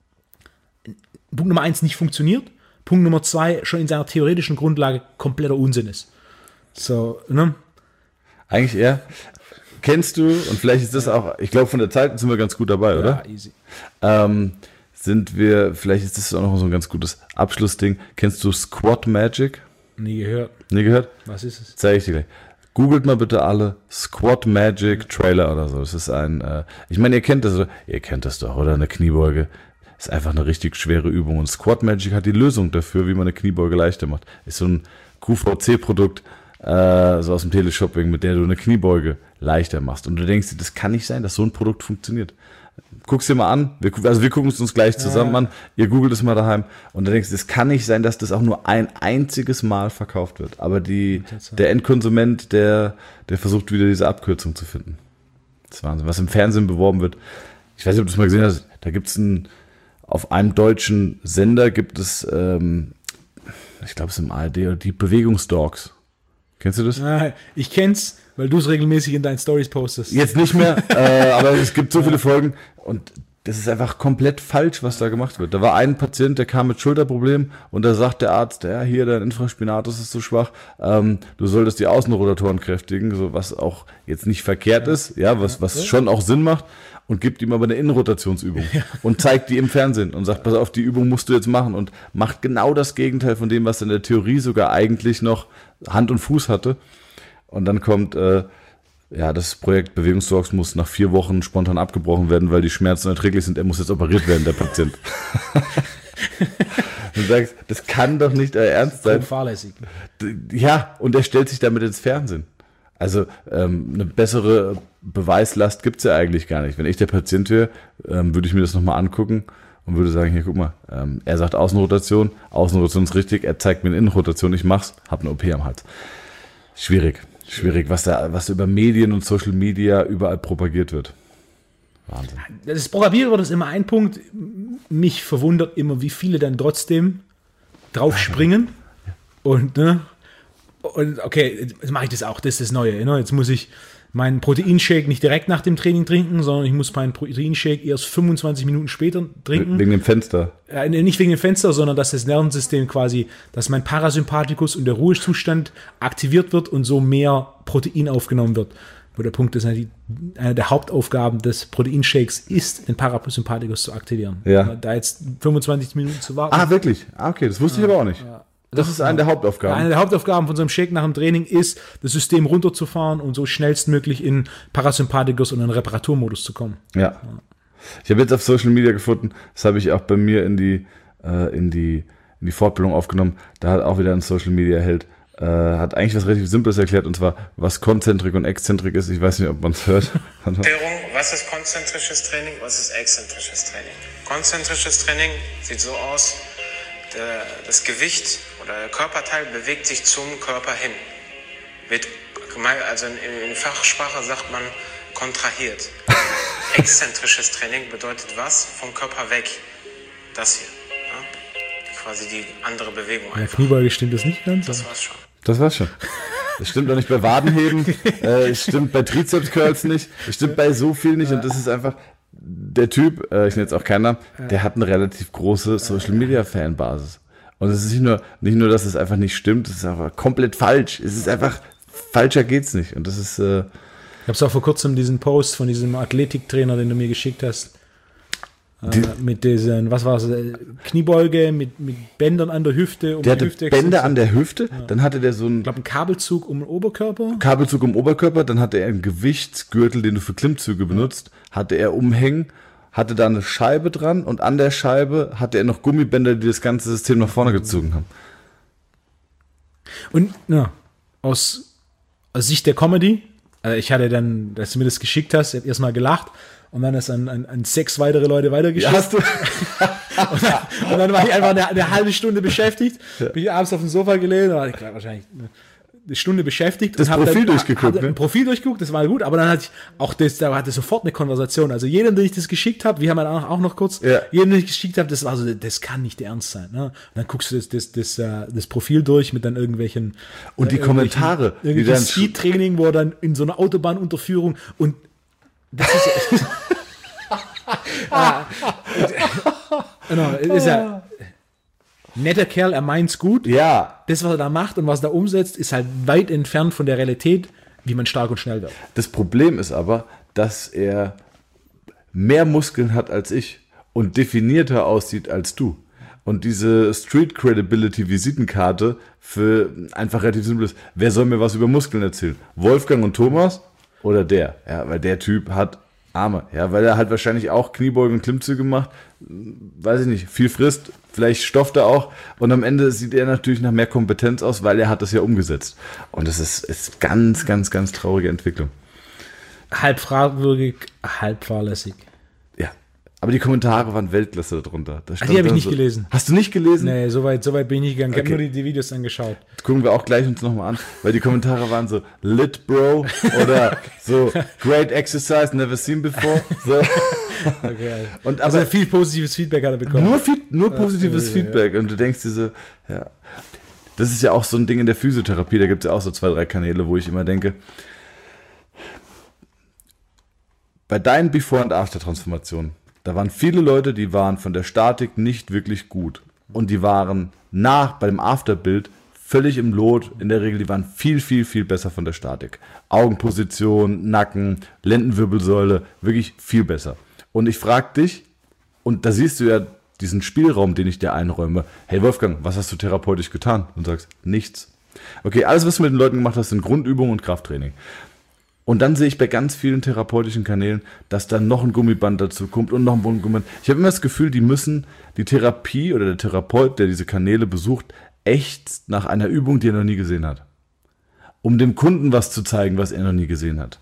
Speaker 1: Punkt Nummer eins nicht funktioniert, Punkt Nummer zwei schon in seiner theoretischen Grundlage kompletter Unsinn ist. So, ne?
Speaker 2: Eigentlich eher. Kennst du, und vielleicht ist das auch, ich glaube von der Zeit sind wir ganz gut dabei, oder?
Speaker 1: Ja, easy.
Speaker 2: Ähm, sind wir, vielleicht ist das auch noch so ein ganz gutes Abschlussding. Kennst du Squat Magic?
Speaker 1: Nie gehört.
Speaker 2: Nie gehört?
Speaker 1: Was ist es?
Speaker 2: Zeige ich dir gleich. Googelt mal bitte alle Squat Magic Trailer oder so. Das ist ein, äh, ich meine, ihr kennt das, oder? Ihr kennt das doch, oder? Eine Kniebeuge ist einfach eine richtig schwere Übung. Und Squat Magic hat die Lösung dafür, wie man eine Kniebeuge leichter macht. Ist so ein Q V C-Produkt, äh, so aus dem Teleshopping, mit der du eine Kniebeuge leichter machst. Und du denkst dir, das kann nicht sein, dass so ein Produkt funktioniert. Guck's dir mal an, wir, also wir gucken es uns gleich zusammen ja. an, ihr googelt es mal daheim und dann denkst du, es kann nicht sein, dass das auch nur ein einziges Mal verkauft wird. Aber die, der Endkonsument, der, der versucht wieder diese Abkürzung zu finden. Das ist Wahnsinn. Was im Fernsehen beworben wird, ich weiß nicht, ob du es mal gesehen hast, da gibt's ein, auf einem deutschen Sender gibt es, ähm, ich glaube es ist im A R D, die Bewegungsdogs. Kennst du das?
Speaker 1: Ah, ich kenn's, weil du es regelmäßig in deinen Stories postest.
Speaker 2: Jetzt nicht mehr, äh, aber es gibt so viele Folgen und das ist einfach komplett falsch, was da gemacht wird. Da war ein Patient, der kam mit Schulterproblemen und da sagt der Arzt, ja, hier, dein Infraspinatus ist so schwach, ähm, du solltest die Außenrotatoren kräftigen, so was auch jetzt nicht verkehrt ja. ist, ja, was, was ja. schon auch Sinn macht, und gibt ihm aber eine Innenrotationsübung ja. und zeigt die im Fernsehen und sagt, pass auf, die Übung musst du jetzt machen und macht genau das Gegenteil von dem, was in der Theorie sogar eigentlich noch Hand und Fuß hatte. Und dann kommt, äh, ja, das Projekt Bewegungsdogs muss nach vier Wochen spontan abgebrochen werden, weil die Schmerzen unerträglich sind. Er muss jetzt operiert werden, der Patient. Du sagst, das kann doch nicht euer Ernst sein.
Speaker 1: Fahrlässig.
Speaker 2: Ja, und er stellt sich damit ins Fernsehen. Also ähm, eine bessere Beweislast gibt's ja eigentlich gar nicht. Wenn ich der Patient wäre, ähm, würde ich mir das nochmal angucken und würde sagen, hier, guck mal, ähm, er sagt Außenrotation, Außenrotation ist richtig, er zeigt mir eine Innenrotation, ich mach's, hab eine O P am Hals. Schwierig, schwierig, was da, was da über Medien und Social Media überall propagiert wird. Wahnsinn.
Speaker 1: Das Propagiert wird ist immer ein Punkt. Mich verwundert immer, wie viele dann trotzdem drauf springen und, ne, und okay, jetzt mache ich das auch, das ist das Neue. Ne? Jetzt muss ich meinen Proteinshake nicht direkt nach dem Training trinken, sondern ich muss meinen Proteinshake erst fünfundzwanzig Minuten später trinken.
Speaker 2: Wegen dem Fenster?
Speaker 1: Äh, nicht wegen dem Fenster, sondern dass das Nervensystem quasi, dass mein Parasympathikus und der Ruhezustand aktiviert wird und so mehr Protein aufgenommen wird. Wo der Punkt ist, eine der Hauptaufgaben des Proteinshakes ist, den Parasympathikus zu aktivieren.
Speaker 2: Ja.
Speaker 1: Da jetzt fünfundzwanzig Minuten zu warten.
Speaker 2: Ah, wirklich? Ah, okay, das wusste ich aber auch nicht.
Speaker 1: Ja.
Speaker 2: Das ist eine der Hauptaufgaben.
Speaker 1: Eine der Hauptaufgaben von so einem Shake nach dem Training ist, das System runterzufahren und so schnellstmöglich in Parasympathikus und in Reparaturmodus zu kommen.
Speaker 2: Ja. ja. Ich habe jetzt auf Social Media gefunden, das habe ich auch bei mir in die, äh, in die, in die Fortbildung aufgenommen. Da hat auch wieder ein Social Media Held, äh, hat eigentlich was relativ Simples erklärt, und zwar, was Konzentrik und Exzentrik ist. Ich weiß nicht, ob man es hört.
Speaker 3: Was ist konzentrisches Training, was ist exzentrisches Training? Konzentrisches Training sieht so aus, der, das Gewicht oder der Körperteil bewegt sich zum Körper hin. Wird, also in, in Fachsprache sagt man kontrahiert. Exzentrisches Training bedeutet was? Vom Körper weg. Das hier. Ja? Quasi die andere Bewegung.
Speaker 1: Bei der Kniebeuge stimmt das nicht ganz?
Speaker 3: Das war's schon.
Speaker 2: Das war's schon. Das stimmt auch nicht bei Wadenheben, äh, es stimmt bei Trizeps-Curls nicht, es stimmt bei so viel nicht, und das ist einfach, der Typ, äh, ich nenne jetzt auch keinen Namen, der hat eine relativ große Social-Media-Fanbasis. Und es ist nicht nur, nicht nur, dass es einfach nicht stimmt, es ist einfach komplett falsch. Es ist einfach, falscher geht's nicht. Und das ist, äh,
Speaker 1: ich habe es auch vor kurzem diesen Post von diesem Athletiktrainer, den du mir geschickt hast, äh, die, mit diesen, was war es, Kniebeuge mit, mit Bändern an der Hüfte. Um
Speaker 2: der
Speaker 1: die
Speaker 2: hatte
Speaker 1: Hüfte
Speaker 2: Bänder an der Hüfte,
Speaker 1: ja.
Speaker 2: Dann hatte der so einen,
Speaker 1: ich glaube, einen Kabelzug um den Oberkörper.
Speaker 2: Kabelzug um den Oberkörper, dann hatte er einen Gewichtsgürtel, den du für Klimmzüge benutzt, hatte er umhängen, hatte da eine Scheibe dran, und an der Scheibe hatte er noch Gummibänder, die das ganze System nach vorne gezogen haben.
Speaker 1: Und ja, aus, aus Sicht der Comedy, äh, ich hatte dann, dass du mir das geschickt hast, erstmal gelacht und dann ist an, an, an sechs weitere Leute weitergeschickt. Ja, hast du? und, dann, und dann war ich einfach eine, eine halbe Stunde beschäftigt, ja. Bin ich abends auf dem Sofa gelegen, da war ich wahrscheinlich eine Stunde beschäftigt.
Speaker 2: Das
Speaker 1: und
Speaker 2: Profil
Speaker 1: dann,
Speaker 2: durchgeguckt,
Speaker 1: hab, ne? Ein Profil durchgeguckt, das war gut, aber dann hatte ich auch das, da hatte sofort eine Konversation. Also jedem, den ich das geschickt habe, wir haben auch, auch noch kurz,
Speaker 2: ja.
Speaker 1: jedem, den ich geschickt habe, das war so, das kann nicht ernst sein. Ne? Und dann guckst du das, das, das, das, das Profil durch mit dann irgendwelchen
Speaker 2: und die
Speaker 1: äh,
Speaker 2: Kommentare,
Speaker 1: irgendwie
Speaker 2: die
Speaker 1: Speed-Training, wo er dann in so einer Autobahnunterführung und das ist ja, genau, ist ja netter Kerl, er meint's gut.
Speaker 2: Ja.
Speaker 1: Das, was er da macht und was er da umsetzt, ist halt weit entfernt von der Realität, wie man stark und schnell wird.
Speaker 2: Das Problem ist aber, dass er mehr Muskeln hat als ich und definierter aussieht als du. und diese Street Credibility Visitenkarte für einfach relativ simples, wer soll mir was über Muskeln erzählen? Wolfgang und Thomas oder der? Ja, weil der Typ hat Arme, ja, weil er halt wahrscheinlich auch Kniebeugen und Klimmzüge macht, weiß ich nicht, viel frisst, vielleicht stofft er auch und am Ende sieht er natürlich nach mehr Kompetenz aus, weil er hat das ja umgesetzt. Und das ist, ist ganz, ganz, ganz traurige Entwicklung.
Speaker 1: Halb fragwürdig, halb fahrlässig.
Speaker 2: Ja, aber die Kommentare waren Weltklasse darunter. Da
Speaker 1: Ach, die habe ich nicht
Speaker 2: so,
Speaker 1: gelesen.
Speaker 2: Hast du nicht gelesen?
Speaker 1: Nee, soweit so weit bin ich nicht gegangen. Ich
Speaker 2: Okay.
Speaker 1: habe nur die, die Videos angeschaut.
Speaker 2: Das gucken wir auch gleich uns nochmal an, weil die Kommentare waren so, lit bro, oder so, great exercise, never seen before. So.
Speaker 1: Okay.
Speaker 2: Und
Speaker 1: Also
Speaker 2: aber
Speaker 1: viel positives Feedback hat er bekommen.
Speaker 2: nur, Feed, nur positives
Speaker 1: ja, ja,
Speaker 2: Feedback und du denkst dir so, ja. Das ist ja auch so ein Ding in der Physiotherapie, da gibt es ja auch so zwei, drei Kanäle, wo ich immer denke, bei deinen Before- und After-Transformationen, da waren viele Leute, die waren von der Statik nicht wirklich gut. Und die waren nach, bei dem Afterbild, völlig im Lot. In der Regel, die waren viel, viel, viel besser von der Statik. Augenposition, Nacken, Lendenwirbelsäule, wirklich viel besser. Und ich frage dich, und da siehst du ja diesen Spielraum, den ich dir einräume, hey Wolfgang, was hast du therapeutisch getan? Und du sagst, nichts. Okay, alles, was du mit den Leuten gemacht hast, sind Grundübungen und Krafttraining. Und dann sehe ich bei ganz vielen therapeutischen Kanälen, dass dann noch ein Gummiband dazu kommt und noch ein Gummiband. Ich habe immer das Gefühl, die müssen die Therapie oder der Therapeut, der diese Kanäle besucht, echt nach einer Übung, die er noch nie gesehen hat. Um dem Kunden was zu zeigen, was er noch nie gesehen hat.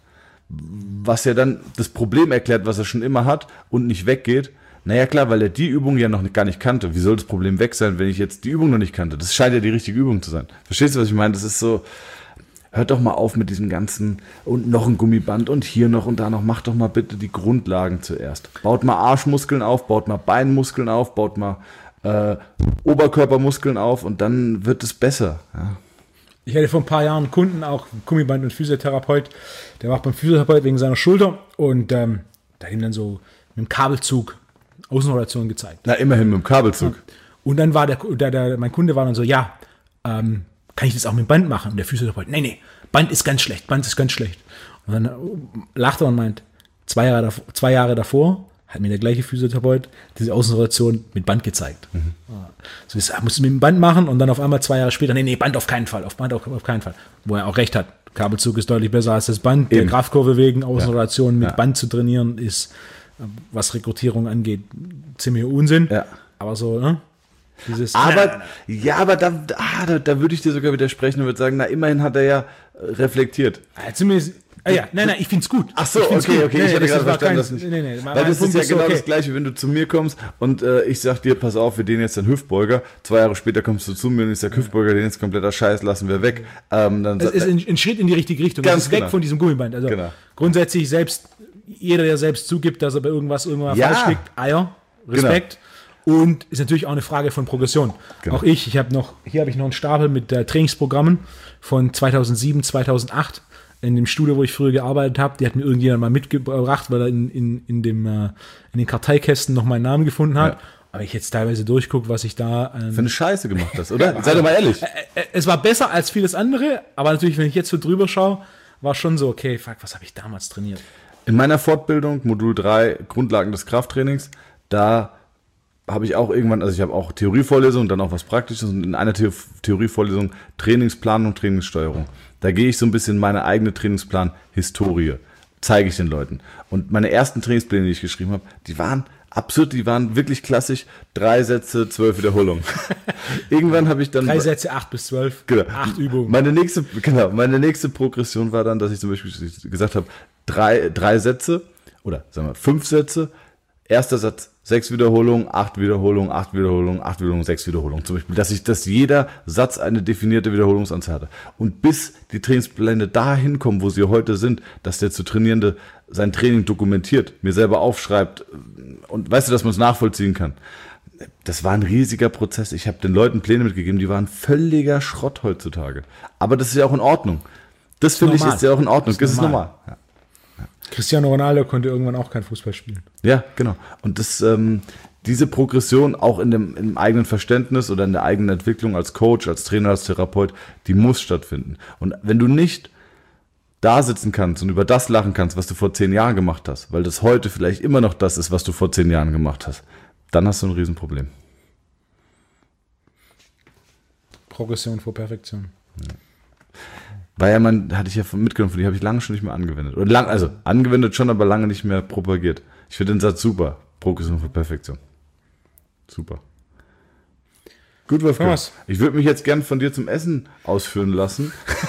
Speaker 2: Was ja dann das Problem erklärt, was er schon immer hat und nicht weggeht. Naja klar, weil er die Übung ja noch gar nicht kannte. Wie soll das Problem weg sein, wenn ich jetzt die Übung noch nicht kannte? Das scheint ja die richtige Übung zu sein. Verstehst du, was ich meine? Das ist so... Hört doch mal auf mit diesem ganzen und noch ein Gummiband und hier noch und da noch. Macht doch mal bitte die Grundlagen zuerst. Baut mal Arschmuskeln auf, baut mal Beinmuskeln auf, baut mal äh, Oberkörpermuskeln auf und dann wird es besser. Ja.
Speaker 1: Ich hatte vor ein paar Jahren einen Kunden, auch Gummiband- und Physiotherapeut, der war auch beim Physiotherapeut wegen seiner Schulter und ähm, da hat ihm dann so mit dem Kabelzug Außenrotation gezeigt.
Speaker 2: Na, immerhin mit dem Kabelzug.
Speaker 1: Und dann war der, der, der mein Kunde war dann so, ja, ähm, kann ich das auch mit dem Band machen? Und der Physiotherapeut, nee, nee, Band ist ganz schlecht, Band ist ganz schlecht. Und dann lacht er und meint, zwei Jahre, davor, zwei Jahre davor hat mir der gleiche Physiotherapeut diese Außenrotation mit Band gezeigt. Mhm. So, das musst du mit dem Band machen und dann auf einmal zwei Jahre später, nee, nee, Band auf keinen Fall, auf Band auf, auf keinen Fall. Wo er auch recht hat. Kabelzug ist deutlich besser als das Band.
Speaker 2: Eben.
Speaker 1: Der Kraftkurve wegen Außenrotation mit
Speaker 2: Ja.
Speaker 1: Band zu trainieren ist, was Rekrutierung angeht, ziemlich Unsinn.
Speaker 2: Ja.
Speaker 1: Aber so, ne? Dieses,
Speaker 2: Aber,
Speaker 1: nein, nein, nein.
Speaker 2: ja, aber da, ah, da, da würde ich dir sogar widersprechen und würde sagen, na, immerhin hat er ja äh, reflektiert.
Speaker 1: Ja, zumindest, ah, ja, nein, nein, ich find's gut.
Speaker 2: Ach so,
Speaker 1: Ich find's
Speaker 2: okay,
Speaker 1: gut.
Speaker 2: okay,
Speaker 1: Nee,
Speaker 2: ich hatte
Speaker 1: das
Speaker 2: gerade
Speaker 1: war
Speaker 2: verstanden,
Speaker 1: kein-
Speaker 2: das nicht.
Speaker 1: Nee, nee, mein-
Speaker 2: Weil
Speaker 1: mein
Speaker 2: das
Speaker 1: Punkt
Speaker 2: ist ja
Speaker 1: so,
Speaker 2: genau
Speaker 1: okay.
Speaker 2: das Gleiche, wenn du zu mir kommst und äh, ich sag dir, pass auf, wir den jetzt einen Hüftbeuger. Zwei Jahre später kommst du zu mir und ich sag, Hüftbeuger, den ist kompletter Scheiß, lassen wir weg. Ähm, dann
Speaker 1: Es
Speaker 2: sa-
Speaker 1: ist ein, ein Schritt in die richtige Richtung.
Speaker 2: Ganz
Speaker 1: es ist weg
Speaker 2: genau.
Speaker 1: von diesem Gummiband. Also
Speaker 2: Genau.
Speaker 1: grundsätzlich selbst, jeder, der selbst zugibt, dass er bei irgendwas irgendwann
Speaker 2: Ja.
Speaker 1: falsch liegt, Eier, Respekt. Und ist natürlich auch eine Frage von Progression.
Speaker 2: Genau.
Speaker 1: Auch ich, ich habe noch, hier habe ich noch einen Stapel mit äh, Trainingsprogrammen von zweitausendsieben, zweitausendacht in dem Studio, wo ich früher gearbeitet habe. Die hat mir irgendjemand mal mitgebracht, weil er in, in, in, dem, äh, in den Karteikästen noch meinen Namen gefunden hat.
Speaker 2: Ja.
Speaker 1: Aber ich jetzt teilweise durchgucke, was ich da... Ähm,
Speaker 2: für eine Scheiße gemacht hast, oder? Sei doch mal ehrlich.
Speaker 1: äh, es war besser als vieles andere, aber natürlich, wenn ich jetzt so drüber schaue, war schon so, okay, fuck, was habe ich damals trainiert?
Speaker 2: In meiner Fortbildung, Modul drei, Grundlagen des Krafttrainings, da habe ich auch irgendwann, also ich habe auch Theorievorlesungen, dann auch was Praktisches und in einer The- Theorievorlesung Trainingsplanung, Trainingssteuerung. Da gehe ich so ein bisschen meine eigene Trainingsplan-Historie, zeige ich den Leuten. Und meine ersten Trainingspläne, die ich geschrieben habe, die waren absurd, die waren wirklich klassisch, drei Sätze, zwölf Wiederholungen. Irgendwann habe ich dann...
Speaker 1: Drei Sätze, acht bis zwölf,
Speaker 2: Genau.
Speaker 1: acht Übungen.
Speaker 2: Meine nächste, genau, meine nächste Progression war dann, dass ich zum Beispiel gesagt habe, drei, drei Sätze oder sagen wir fünf Sätze, erster Satz, sechs Wiederholungen, acht Wiederholungen, acht Wiederholungen, acht Wiederholungen, sechs Wiederholungen. Zum Beispiel, dass ich, dass jeder Satz eine definierte Wiederholungsanzahl hatte. Und bis die Trainingspläne dahin kommen, wo sie heute sind, dass der zu Trainierende sein Training dokumentiert, mir selber aufschreibt und weißt du, dass man es nachvollziehen kann. Das war ein riesiger Prozess. Ich habe den Leuten Pläne mitgegeben, die waren völliger Schrott heutzutage. Aber das ist ja auch in Ordnung. Das finde ich
Speaker 1: normal.
Speaker 2: ist ja auch in Ordnung.
Speaker 1: Das
Speaker 2: Das
Speaker 1: ist
Speaker 2: ist
Speaker 1: normal.
Speaker 2: normal. Ja.
Speaker 1: Cristiano Ronaldo konnte irgendwann auch kein Fußball spielen.
Speaker 2: Ja, genau. Und das, ähm, diese Progression auch in dem, im eigenen Verständnis oder in der eigenen Entwicklung als Coach, als Trainer, als Therapeut, die muss stattfinden. Und wenn du nicht da sitzen kannst und über das lachen kannst, was du vor zehn Jahren gemacht hast, weil das heute vielleicht immer noch das ist, was du vor zehn Jahren gemacht hast, dann hast du ein Riesenproblem.
Speaker 1: Progression vor Perfektion.
Speaker 2: War ja man, hatte ich ja mitgenommen, von die habe ich lange schon nicht mehr angewendet. Oder lang, also angewendet schon, aber lange nicht mehr propagiert. Ich finde den Satz super. Progression vor Perfektion. Super. Gut, Wolfgang.
Speaker 1: Thomas.
Speaker 2: Ich würde mich jetzt gern von dir zum Essen ausführen lassen.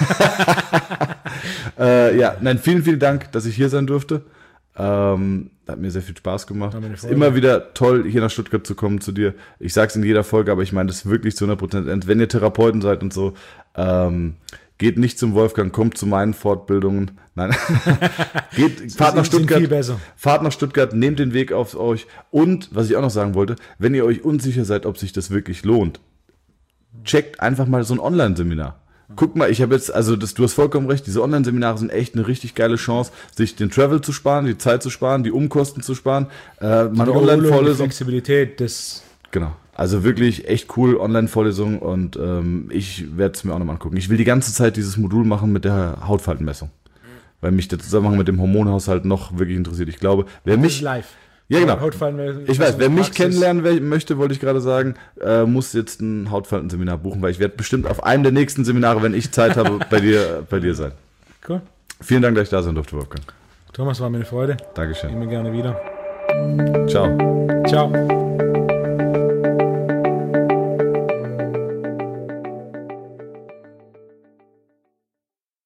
Speaker 2: äh, ja, nein, vielen, vielen Dank, dass ich hier sein durfte. Ähm, hat mir sehr viel Spaß gemacht. Es ist immer wieder toll, hier nach Stuttgart zu kommen zu dir. Ich sage es in jeder Folge, aber ich meine das wirklich zu hundert Prozent. Wenn ihr Therapeuten seid und so, ähm, geht nicht zum Wolfgang, kommt zu meinen Fortbildungen. Nein, geht, fahrt nach Stuttgart,
Speaker 1: viel besser.
Speaker 2: fahrt nach Stuttgart, nehmt den Weg auf euch. Und, was ich auch noch sagen wollte, wenn ihr euch unsicher seid, ob sich das wirklich lohnt, checkt einfach mal so ein Online-Seminar. Guck mal, ich habe jetzt, also das, du hast vollkommen recht, diese Online-Seminare sind echt eine richtig geile Chance, sich den Travel zu sparen, die Zeit zu sparen, die Umkosten zu sparen. Äh, meine Online-Vorlesung.
Speaker 1: Flexibilität, das.
Speaker 2: Genau. Also wirklich echt cool, Online-Vorlesung und ähm, ich werde es mir auch nochmal angucken. Ich will die ganze Zeit dieses Modul machen mit der Hautfaltenmessung, weil mich der Zusammenhang mit dem Hormonhaushalt noch wirklich interessiert. Ich glaube, wer mich...
Speaker 1: live.
Speaker 2: Ja, genau.
Speaker 1: Hautfalten,
Speaker 2: ich weiß, wer mich kennenlernen möchte, wollte ich gerade sagen, äh, muss jetzt ein Hautfaltenseminar buchen, weil ich werde bestimmt auf einem der nächsten Seminare, wenn ich Zeit habe, bei dir, bei dir sein.
Speaker 1: Cool.
Speaker 2: Vielen Dank, dass ich da sein durfte, Wolfgang.
Speaker 1: Thomas, war mir eine Freude.
Speaker 2: Dankeschön.
Speaker 1: Immer gerne wieder.
Speaker 2: Ciao.
Speaker 1: Ciao.